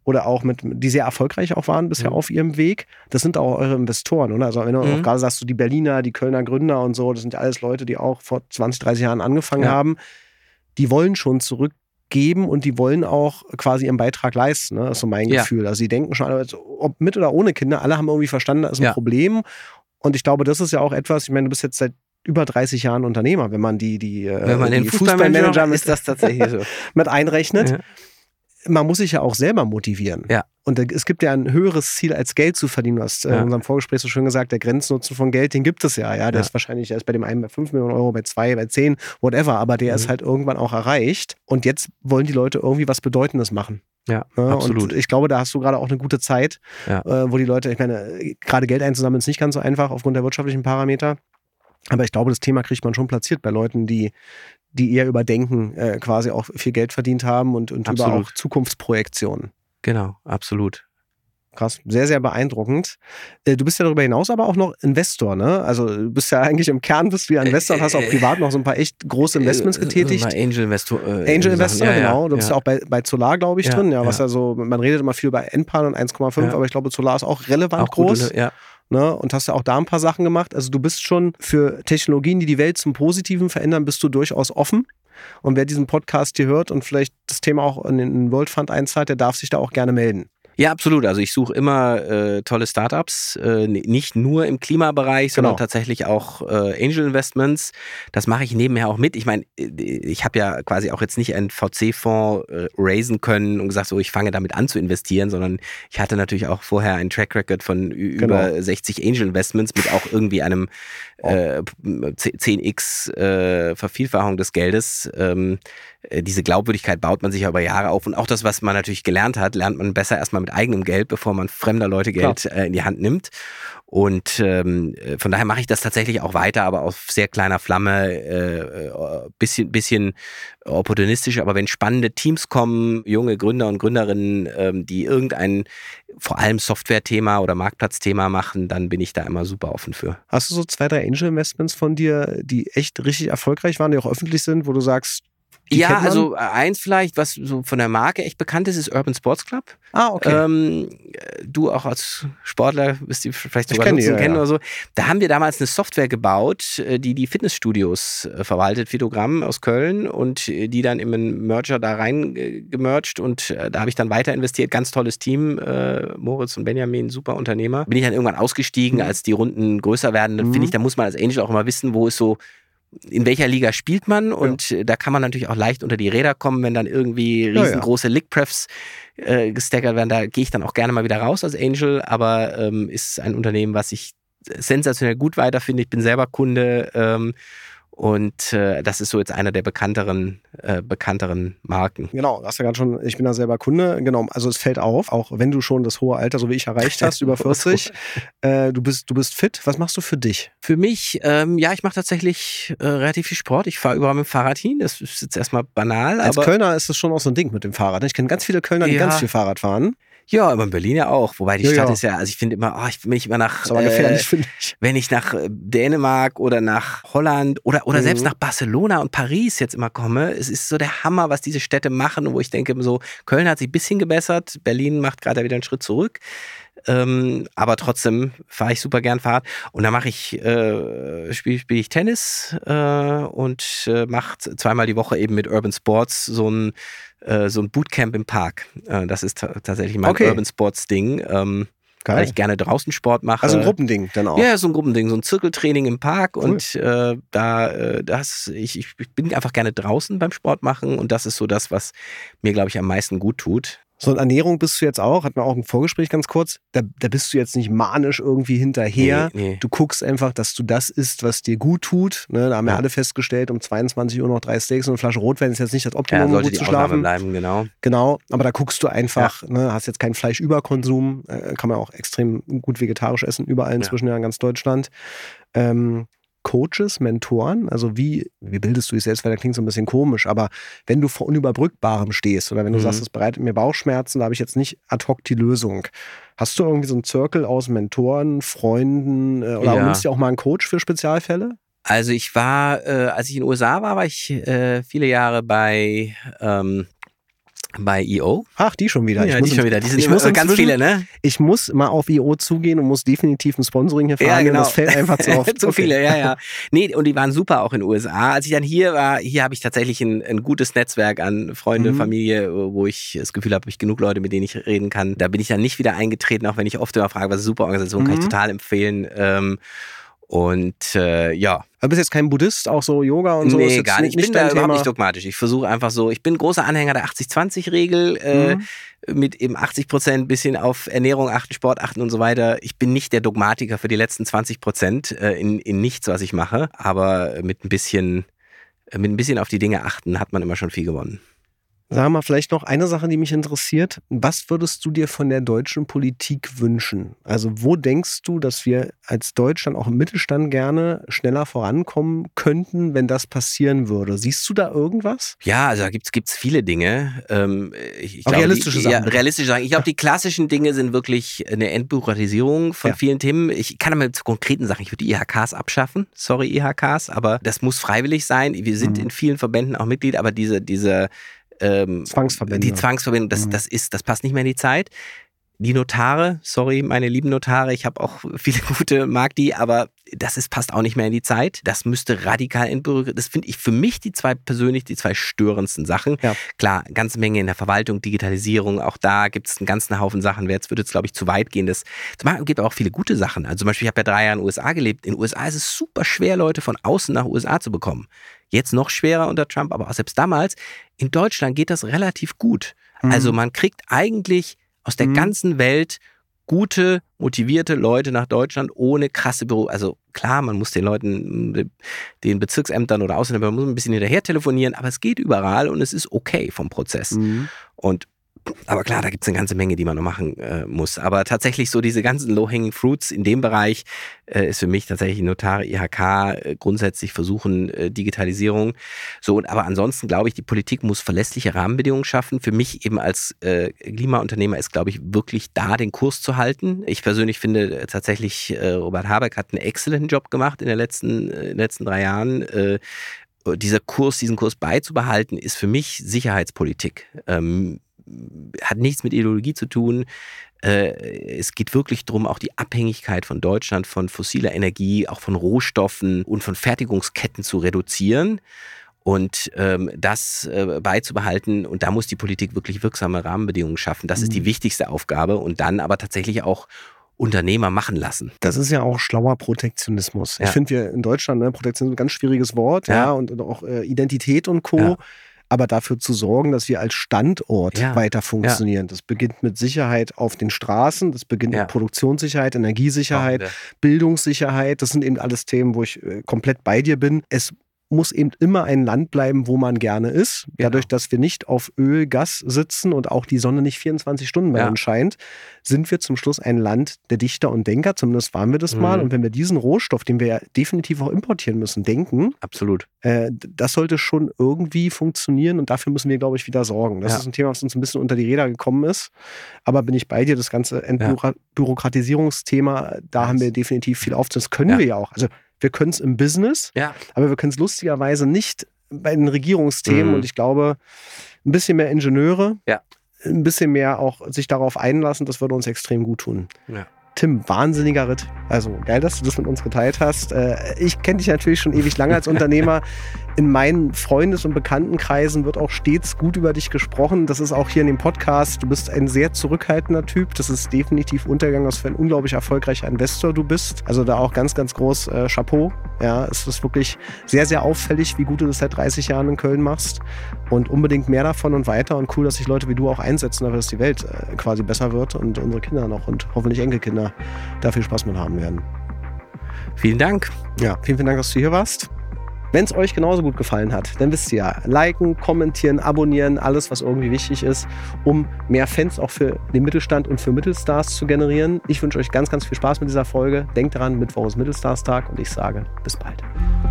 Speaker 2: oder auch mit, die sehr erfolgreich auch waren bisher mhm. auf ihrem Weg, das sind auch eure Investoren, oder? Also wenn du mhm. auch gerade sagst, du die Berliner, die Kölner Gründer und so, das sind ja alles Leute, die auch vor zwanzig, dreißig Jahren angefangen ja. haben, die wollen schon zurückgeben und die wollen auch quasi ihren Beitrag leisten, ne? Das ist so mein ja. Gefühl. Also sie denken schon, ob mit oder ohne Kinder, alle haben irgendwie verstanden, das ist ein ja. Problem. Und ich glaube, das ist ja auch etwas, ich meine, du bist jetzt seit über dreißig Jahren Unternehmer, wenn man die, die,
Speaker 1: wenn man
Speaker 2: die
Speaker 1: den Fußballmanager ist das tatsächlich so.
Speaker 2: mit einrechnet. Ja. Man muss sich ja auch selber motivieren.
Speaker 1: Ja.
Speaker 2: Und es gibt ja ein höheres Ziel, als Geld zu verdienen. Du hast ja. in unserem Vorgespräch so schön gesagt, der Grenznutzen von Geld, den gibt es ja. ja. Der ja. ist wahrscheinlich, der ist bei dem einen bei fünf Millionen Euro, bei zwei, bei zehn, whatever. Aber der mhm. ist halt irgendwann auch erreicht. Und jetzt wollen die Leute irgendwie was Bedeutendes machen.
Speaker 1: Ja, ja, absolut.
Speaker 2: Und ich glaube, da hast du gerade auch eine gute Zeit, ja. äh, wo die Leute, ich meine, gerade Geld einzusammeln ist nicht ganz so einfach aufgrund der wirtschaftlichen Parameter. Aber ich glaube, das Thema kriegt man schon platziert bei Leuten, die, die eher über Denken äh, quasi auch viel Geld verdient haben und, und über auch Zukunftsprojektionen.
Speaker 1: Genau, absolut.
Speaker 2: Krass, sehr, sehr beeindruckend. Du bist ja darüber hinaus aber auch noch Investor, ne? Also du bist ja eigentlich im Kern bist du ja Investor und hast auch privat noch so ein paar echt große Investments getätigt.
Speaker 1: Äh, Angel Investor. Äh,
Speaker 2: Angel Investor, ja, genau. Du
Speaker 1: ja,
Speaker 2: bist
Speaker 1: ja
Speaker 2: ja auch bei, bei Solar, glaube ich,
Speaker 1: ja,
Speaker 2: drin. Ja, was
Speaker 1: ja.
Speaker 2: ja so, man redet immer viel über Enpan und eins Komma fünf, ja. aber ich glaube, Solar ist auch relevant auch groß.
Speaker 1: Gute, ja.
Speaker 2: Ne, und hast ja auch da ein paar Sachen gemacht. Also du bist schon für Technologien, die die Welt zum Positiven verändern, bist du durchaus offen. Und wer diesen Podcast hier hört und vielleicht das Thema auch in den World Fund einzahlt, der darf sich da auch gerne melden.
Speaker 1: Ja, absolut. Also ich suche immer äh, tolle Startups, äh, nicht nur im Klimabereich, sondern genau. tatsächlich auch äh, Angel Investments. Das mache ich nebenher auch mit. Ich meine, ich habe ja quasi auch jetzt nicht einen V C-Fonds äh, raisen können und gesagt, so ich fange damit an zu investieren, sondern ich hatte natürlich auch vorher einen Track Record von ü- genau. über sechzig Angel Investments mit auch irgendwie einem äh, zehn x äh, Vervielfachung des Geldes. Ähm, diese Glaubwürdigkeit baut man sich ja über Jahre auf und auch das, was man natürlich gelernt hat, lernt man besser erstmal mit eigenem Geld, bevor man fremder Leute Geld äh, in die Hand nimmt. Und ähm, von daher mache ich das tatsächlich auch weiter, aber auf sehr kleiner Flamme, äh, bisschen, bisschen opportunistisch. Aber wenn spannende Teams kommen, junge Gründer und Gründerinnen, ähm, die irgendein vor allem Software-Thema oder Marktplatzthema machen, dann bin ich da immer super offen für.
Speaker 2: Hast du so zwei, drei Angel-Investments von dir, die echt richtig erfolgreich waren, die auch öffentlich sind, wo du sagst, die
Speaker 1: ja, also eins vielleicht, was so von der Marke echt bekannt ist, ist Urban Sports Club.
Speaker 2: Ah, okay.
Speaker 1: Ähm, du auch als Sportler wirst die vielleicht sogar
Speaker 2: kenn
Speaker 1: nutzen,
Speaker 2: die, ja,
Speaker 1: kennen
Speaker 2: ja.
Speaker 1: oder so. Da haben wir damals eine Software gebaut, die die Fitnessstudios verwaltet, Fitogramm aus Köln und die dann im Merger da rein gemerged und da habe ich dann weiter investiert. Ganz tolles Team, äh, Moritz und Benjamin, super Unternehmer. Bin ich dann irgendwann ausgestiegen, mhm. als die Runden größer werden. Dann mhm. finde ich, da muss man als Angel auch immer wissen, wo ist so in welcher Liga spielt man und ja. da kann man natürlich auch leicht unter die Räder kommen, wenn dann irgendwie riesengroße ja, ja. Lick-Prefs äh, gestackert werden, da gehe ich dann auch gerne mal wieder raus als Angel, aber ähm, ist ein Unternehmen, was ich sensationell gut weiterfinde. Ich bin selber Kunde ähm, und äh, das ist so jetzt einer der bekannteren, äh, bekannteren Marken.
Speaker 2: Genau, du hast ja gerade schon, ich bin da selber Kunde, genau, also es fällt auf, auch wenn du schon das hohe Alter, so wie ich, erreicht hast, über vierzig, äh, du bist, du bist fit. Was machst du für dich?
Speaker 1: Für mich, ähm, ja, ich mache tatsächlich äh, relativ viel Sport. Ich fahre überall mit dem Fahrrad hin, das ist jetzt erstmal banal.
Speaker 2: Als
Speaker 1: aber
Speaker 2: Kölner ist das schon auch so ein Ding mit dem Fahrrad. Ich kenne ganz viele Kölner, die ja. ganz viel Fahrrad fahren.
Speaker 1: Ja, aber in Berlin ja auch. Wobei die
Speaker 2: ja,
Speaker 1: Stadt
Speaker 2: ja.
Speaker 1: ist ja, also ich finde immer, oh, ich bin nicht immer nach,
Speaker 2: ist aber gefährlich,
Speaker 1: äh,
Speaker 2: finde ich.
Speaker 1: wenn ich nach Dänemark oder nach Holland oder, oder mhm. selbst nach Barcelona und Paris jetzt immer komme, es ist so der Hammer, was diese Städte machen, wo ich denke so, Köln hat sich ein bisschen gebessert, Berlin macht gerade wieder einen Schritt zurück. Ähm, aber trotzdem fahre ich super gern Fahrrad und da mache ich, äh, spiele spiel ich Tennis äh, und äh, mache zweimal die Woche eben mit Urban Sports so ein, äh, so ein Bootcamp im Park. Äh, das ist t- tatsächlich mein
Speaker 2: okay.
Speaker 1: Urban Sports Ding, ähm, weil ich gerne draußen Sport mache.
Speaker 2: Also ein Gruppending dann auch?
Speaker 1: Ja, so ein Gruppending, so ein Zirkeltraining im Park cool. und äh, da, äh, das, ich, ich bin einfach gerne draußen beim Sport machen und das ist so das, was mir, glaube ich, am meisten gut tut.
Speaker 2: So in Ernährung bist du jetzt auch, hatten wir auch ein Vorgespräch ganz kurz, da, da bist du jetzt nicht manisch irgendwie hinterher.
Speaker 1: Nee, nee.
Speaker 2: Du guckst einfach, dass du das isst, was dir gut tut. Ne, da haben ja. wir alle festgestellt, um zweiundzwanzig Uhr noch drei Steaks und eine Flasche Rotwein ist jetzt nicht das Optimum,
Speaker 1: ja,
Speaker 2: um gut zu schlafen.
Speaker 1: Bleiben, genau.
Speaker 2: Genau, aber da guckst du einfach, ja. ne, hast jetzt keinen Fleischüberkonsum, äh, kann man auch extrem gut vegetarisch essen, überall inzwischen ja, ja in ganz Deutschland. Ähm, Coaches, Mentoren, also wie, wie bildest du dich selbst, weil das klingt so ein bisschen komisch, aber wenn du vor Unüberbrückbarem stehst oder wenn du mhm. sagst, es bereitet mir Bauchschmerzen, da habe ich jetzt nicht ad hoc die Lösung. Hast du irgendwie so einen Circle aus Mentoren, Freunden äh, oder
Speaker 1: ja.
Speaker 2: nimmst du auch mal einen Coach für Spezialfälle?
Speaker 1: Also ich war, äh, als ich in den U S A war, war ich äh, viele Jahre bei ähm, Bei I O.
Speaker 2: Ach, die schon wieder.
Speaker 1: Ja,
Speaker 2: ich muss
Speaker 1: die schon wieder. Die sind
Speaker 2: ich
Speaker 1: immer,
Speaker 2: muss
Speaker 1: ganz viele, ne?
Speaker 2: Ich muss mal auf I O zugehen und muss definitiv ein Sponsoring hier verhandeln.
Speaker 1: Ja, genau.
Speaker 2: Das fällt einfach zu oft.
Speaker 1: zu
Speaker 2: okay.
Speaker 1: viele, ja, ja. Nee, und die waren super auch in den U S A. Als ich dann hier war, hier habe ich tatsächlich ein, ein gutes Netzwerk an Freunde, mhm. Familie, wo ich das Gefühl habe, ich genug Leute, mit denen ich reden kann. Da bin ich dann nicht wieder eingetreten, auch wenn ich oft immer frage, was ist super Organisation, mhm. kann ich total empfehlen. Ähm, Und äh, ja.
Speaker 2: Aber bist jetzt kein Buddhist, auch so Yoga und so?
Speaker 1: Nee,
Speaker 2: ist jetzt
Speaker 1: gar nicht. Ich
Speaker 2: nicht
Speaker 1: bin da
Speaker 2: Thema.
Speaker 1: überhaupt nicht dogmatisch. Ich versuche einfach so, ich bin großer Anhänger der achtzig zwanzig Regel, äh,
Speaker 2: mhm.
Speaker 1: mit eben achtzig Prozent bisschen auf Ernährung achten, Sport achten und so weiter. Ich bin nicht der Dogmatiker für die letzten zwanzig Prozent äh, in, in nichts, was ich mache, aber mit ein bisschen, mit ein bisschen auf die Dinge achten, hat man immer schon viel gewonnen.
Speaker 2: Sag mal, vielleicht noch eine Sache, die mich interessiert. Was würdest du dir von der deutschen Politik wünschen? Also wo denkst du, dass wir als Deutschland auch im Mittelstand gerne schneller vorankommen könnten, wenn das passieren würde? Siehst du da irgendwas?
Speaker 1: Ja, also da gibt es viele Dinge. Ähm, ich, ich
Speaker 2: auch
Speaker 1: glaube,
Speaker 2: realistische
Speaker 1: die,
Speaker 2: Sachen.
Speaker 1: Ja, realistische Sachen. Ich glaube, die klassischen Dinge sind wirklich eine Entbürokratisierung von ja. vielen Themen. Ich kann aber zu konkreten Sachen, ich würde die I H Ks abschaffen. Sorry, I H Ks, aber das muss freiwillig sein. Wir sind mhm. in vielen Verbänden auch Mitglied, aber diese, diese Ähm,
Speaker 2: Zwangsverbindung.
Speaker 1: Die Zwangsverbindung, das,
Speaker 2: mhm.
Speaker 1: das, ist, das passt nicht mehr in die Zeit. Die Notare, sorry, meine lieben Notare, ich habe auch viele gute, mag die, aber das ist, passt auch nicht mehr in die Zeit. Das müsste radikal entbürokratisiert. Das finde ich für mich die zwei persönlich die zwei störendsten Sachen.
Speaker 2: Ja.
Speaker 1: Klar, ganze Menge in der Verwaltung, Digitalisierung, auch da gibt es einen ganzen Haufen Sachen. Jetzt würde es, glaube ich, zu weit gehen. Das gibt auch viele gute Sachen. Also zum Beispiel, ich habe ja drei Jahre in den U S A gelebt. In den U S A ist es super schwer, Leute von außen nach U S A zu bekommen. Jetzt noch schwerer unter Trump, aber auch selbst damals. In Deutschland geht das relativ gut. Mhm. Also man kriegt eigentlich aus der mhm. ganzen Welt gute, motivierte Leute nach Deutschland ohne krasse Büro. Also klar, man muss den Leuten, den Bezirksämtern oder Ausländern, man muss ein bisschen hinterher telefonieren, aber es geht überall und es ist okay vom Prozess. Mhm. Und aber klar, da gibt es eine ganze Menge, die man noch machen äh, muss. Aber tatsächlich so diese ganzen Low-Hanging Fruits in dem Bereich äh, ist für mich tatsächlich Notare, I H K, äh, grundsätzlich versuchen äh, Digitalisierung. So, und, aber ansonsten glaube ich, die Politik muss verlässliche Rahmenbedingungen schaffen. Für mich eben als äh, Klimaunternehmer ist, glaube ich, wirklich da den Kurs zu halten. Ich persönlich finde äh, tatsächlich, äh, Robert Habeck hat einen exzellenten Job gemacht in, der letzten, äh, in den letzten drei Jahren. Äh, dieser Kurs, diesen Kurs beizubehalten, ist für mich Sicherheitspolitik. Ähm, hat nichts mit Ideologie zu tun. Äh, es geht wirklich darum, auch die Abhängigkeit von Deutschland von fossiler Energie, auch von Rohstoffen und von Fertigungsketten zu reduzieren und ähm, das äh, beizubehalten. Und da muss die Politik wirklich wirksame Rahmenbedingungen schaffen. Das mhm. ist die wichtigste Aufgabe und dann aber tatsächlich auch Unternehmer machen lassen.
Speaker 2: Das ist ja auch schlauer Protektionismus.
Speaker 1: Ja.
Speaker 2: Ich finde, wir in Deutschland, ne, Protektionismus ist ein ganz schwieriges Wort, ja, ja und, und auch äh, Identität und Co., ja. aber dafür zu sorgen, dass wir als Standort ja. weiter funktionieren. Ja. Das beginnt mit Sicherheit auf den Straßen, das beginnt ja. mit Produktionssicherheit, Energiesicherheit, ja. Bildungssicherheit. Das sind eben alles Themen, wo ich äh, komplett bei dir bin. Es muss eben immer ein Land bleiben, wo man gerne ist. Genau. Dadurch, dass wir nicht auf Öl, Gas sitzen und auch die Sonne nicht vierundzwanzig Stunden bei ja. uns scheint, sind wir zum Schluss ein Land der Dichter und Denker. Zumindest waren wir das mhm. mal. Und wenn wir diesen Rohstoff, den wir ja definitiv auch importieren müssen, denken,
Speaker 1: absolut,
Speaker 2: äh, das sollte schon irgendwie funktionieren und dafür müssen wir, glaube ich, wieder sorgen. Das ja. ist ein Thema, was uns ein bisschen unter die Räder gekommen ist. Aber bin ich bei dir, das ganze Entbürokratisierungsthema, da ja. haben wir definitiv viel aufzunehmen. Das können ja. wir ja auch. Also wir können es im Business,
Speaker 1: ja.
Speaker 2: aber wir können es lustigerweise nicht bei den Regierungsthemen.
Speaker 1: Mhm.
Speaker 2: Und ich glaube, ein bisschen mehr Ingenieure,
Speaker 1: ja.
Speaker 2: ein bisschen mehr auch sich darauf einlassen, das würde uns extrem gut tun.
Speaker 1: Ja.
Speaker 2: Tim, wahnsinniger Ritt. Also geil, dass du das mit uns geteilt hast. Ich kenne dich natürlich schon ewig lange als Unternehmer. In meinen Freundes- und Bekanntenkreisen wird auch stets gut über dich gesprochen. Das ist auch hier in dem Podcast. Du bist ein sehr zurückhaltender Typ. Das ist definitiv untergegangen, was für ein unglaublich erfolgreicher Investor du bist. Also da auch ganz, ganz groß äh, Chapeau. Ja, es ist wirklich sehr, sehr auffällig, wie gut du das seit dreißig Jahren in Köln machst. Und unbedingt mehr davon und weiter. Und cool, dass sich Leute wie du auch einsetzen, dafür, dass die Welt äh, quasi besser wird und unsere Kinder noch und hoffentlich Enkelkinder da viel Spaß mit haben werden.
Speaker 1: Vielen Dank.
Speaker 2: Ja, vielen, vielen Dank, dass du hier warst. Wenn es euch genauso gut gefallen hat, dann wisst ihr ja, liken, kommentieren, abonnieren, alles, was irgendwie wichtig ist, um mehr Fans auch für den Mittelstand und für Mittelstars zu generieren. Ich wünsche euch ganz, ganz viel Spaß mit dieser Folge. Denkt daran, Mittwoch ist Mittelstars-Tag und ich sage bis bald.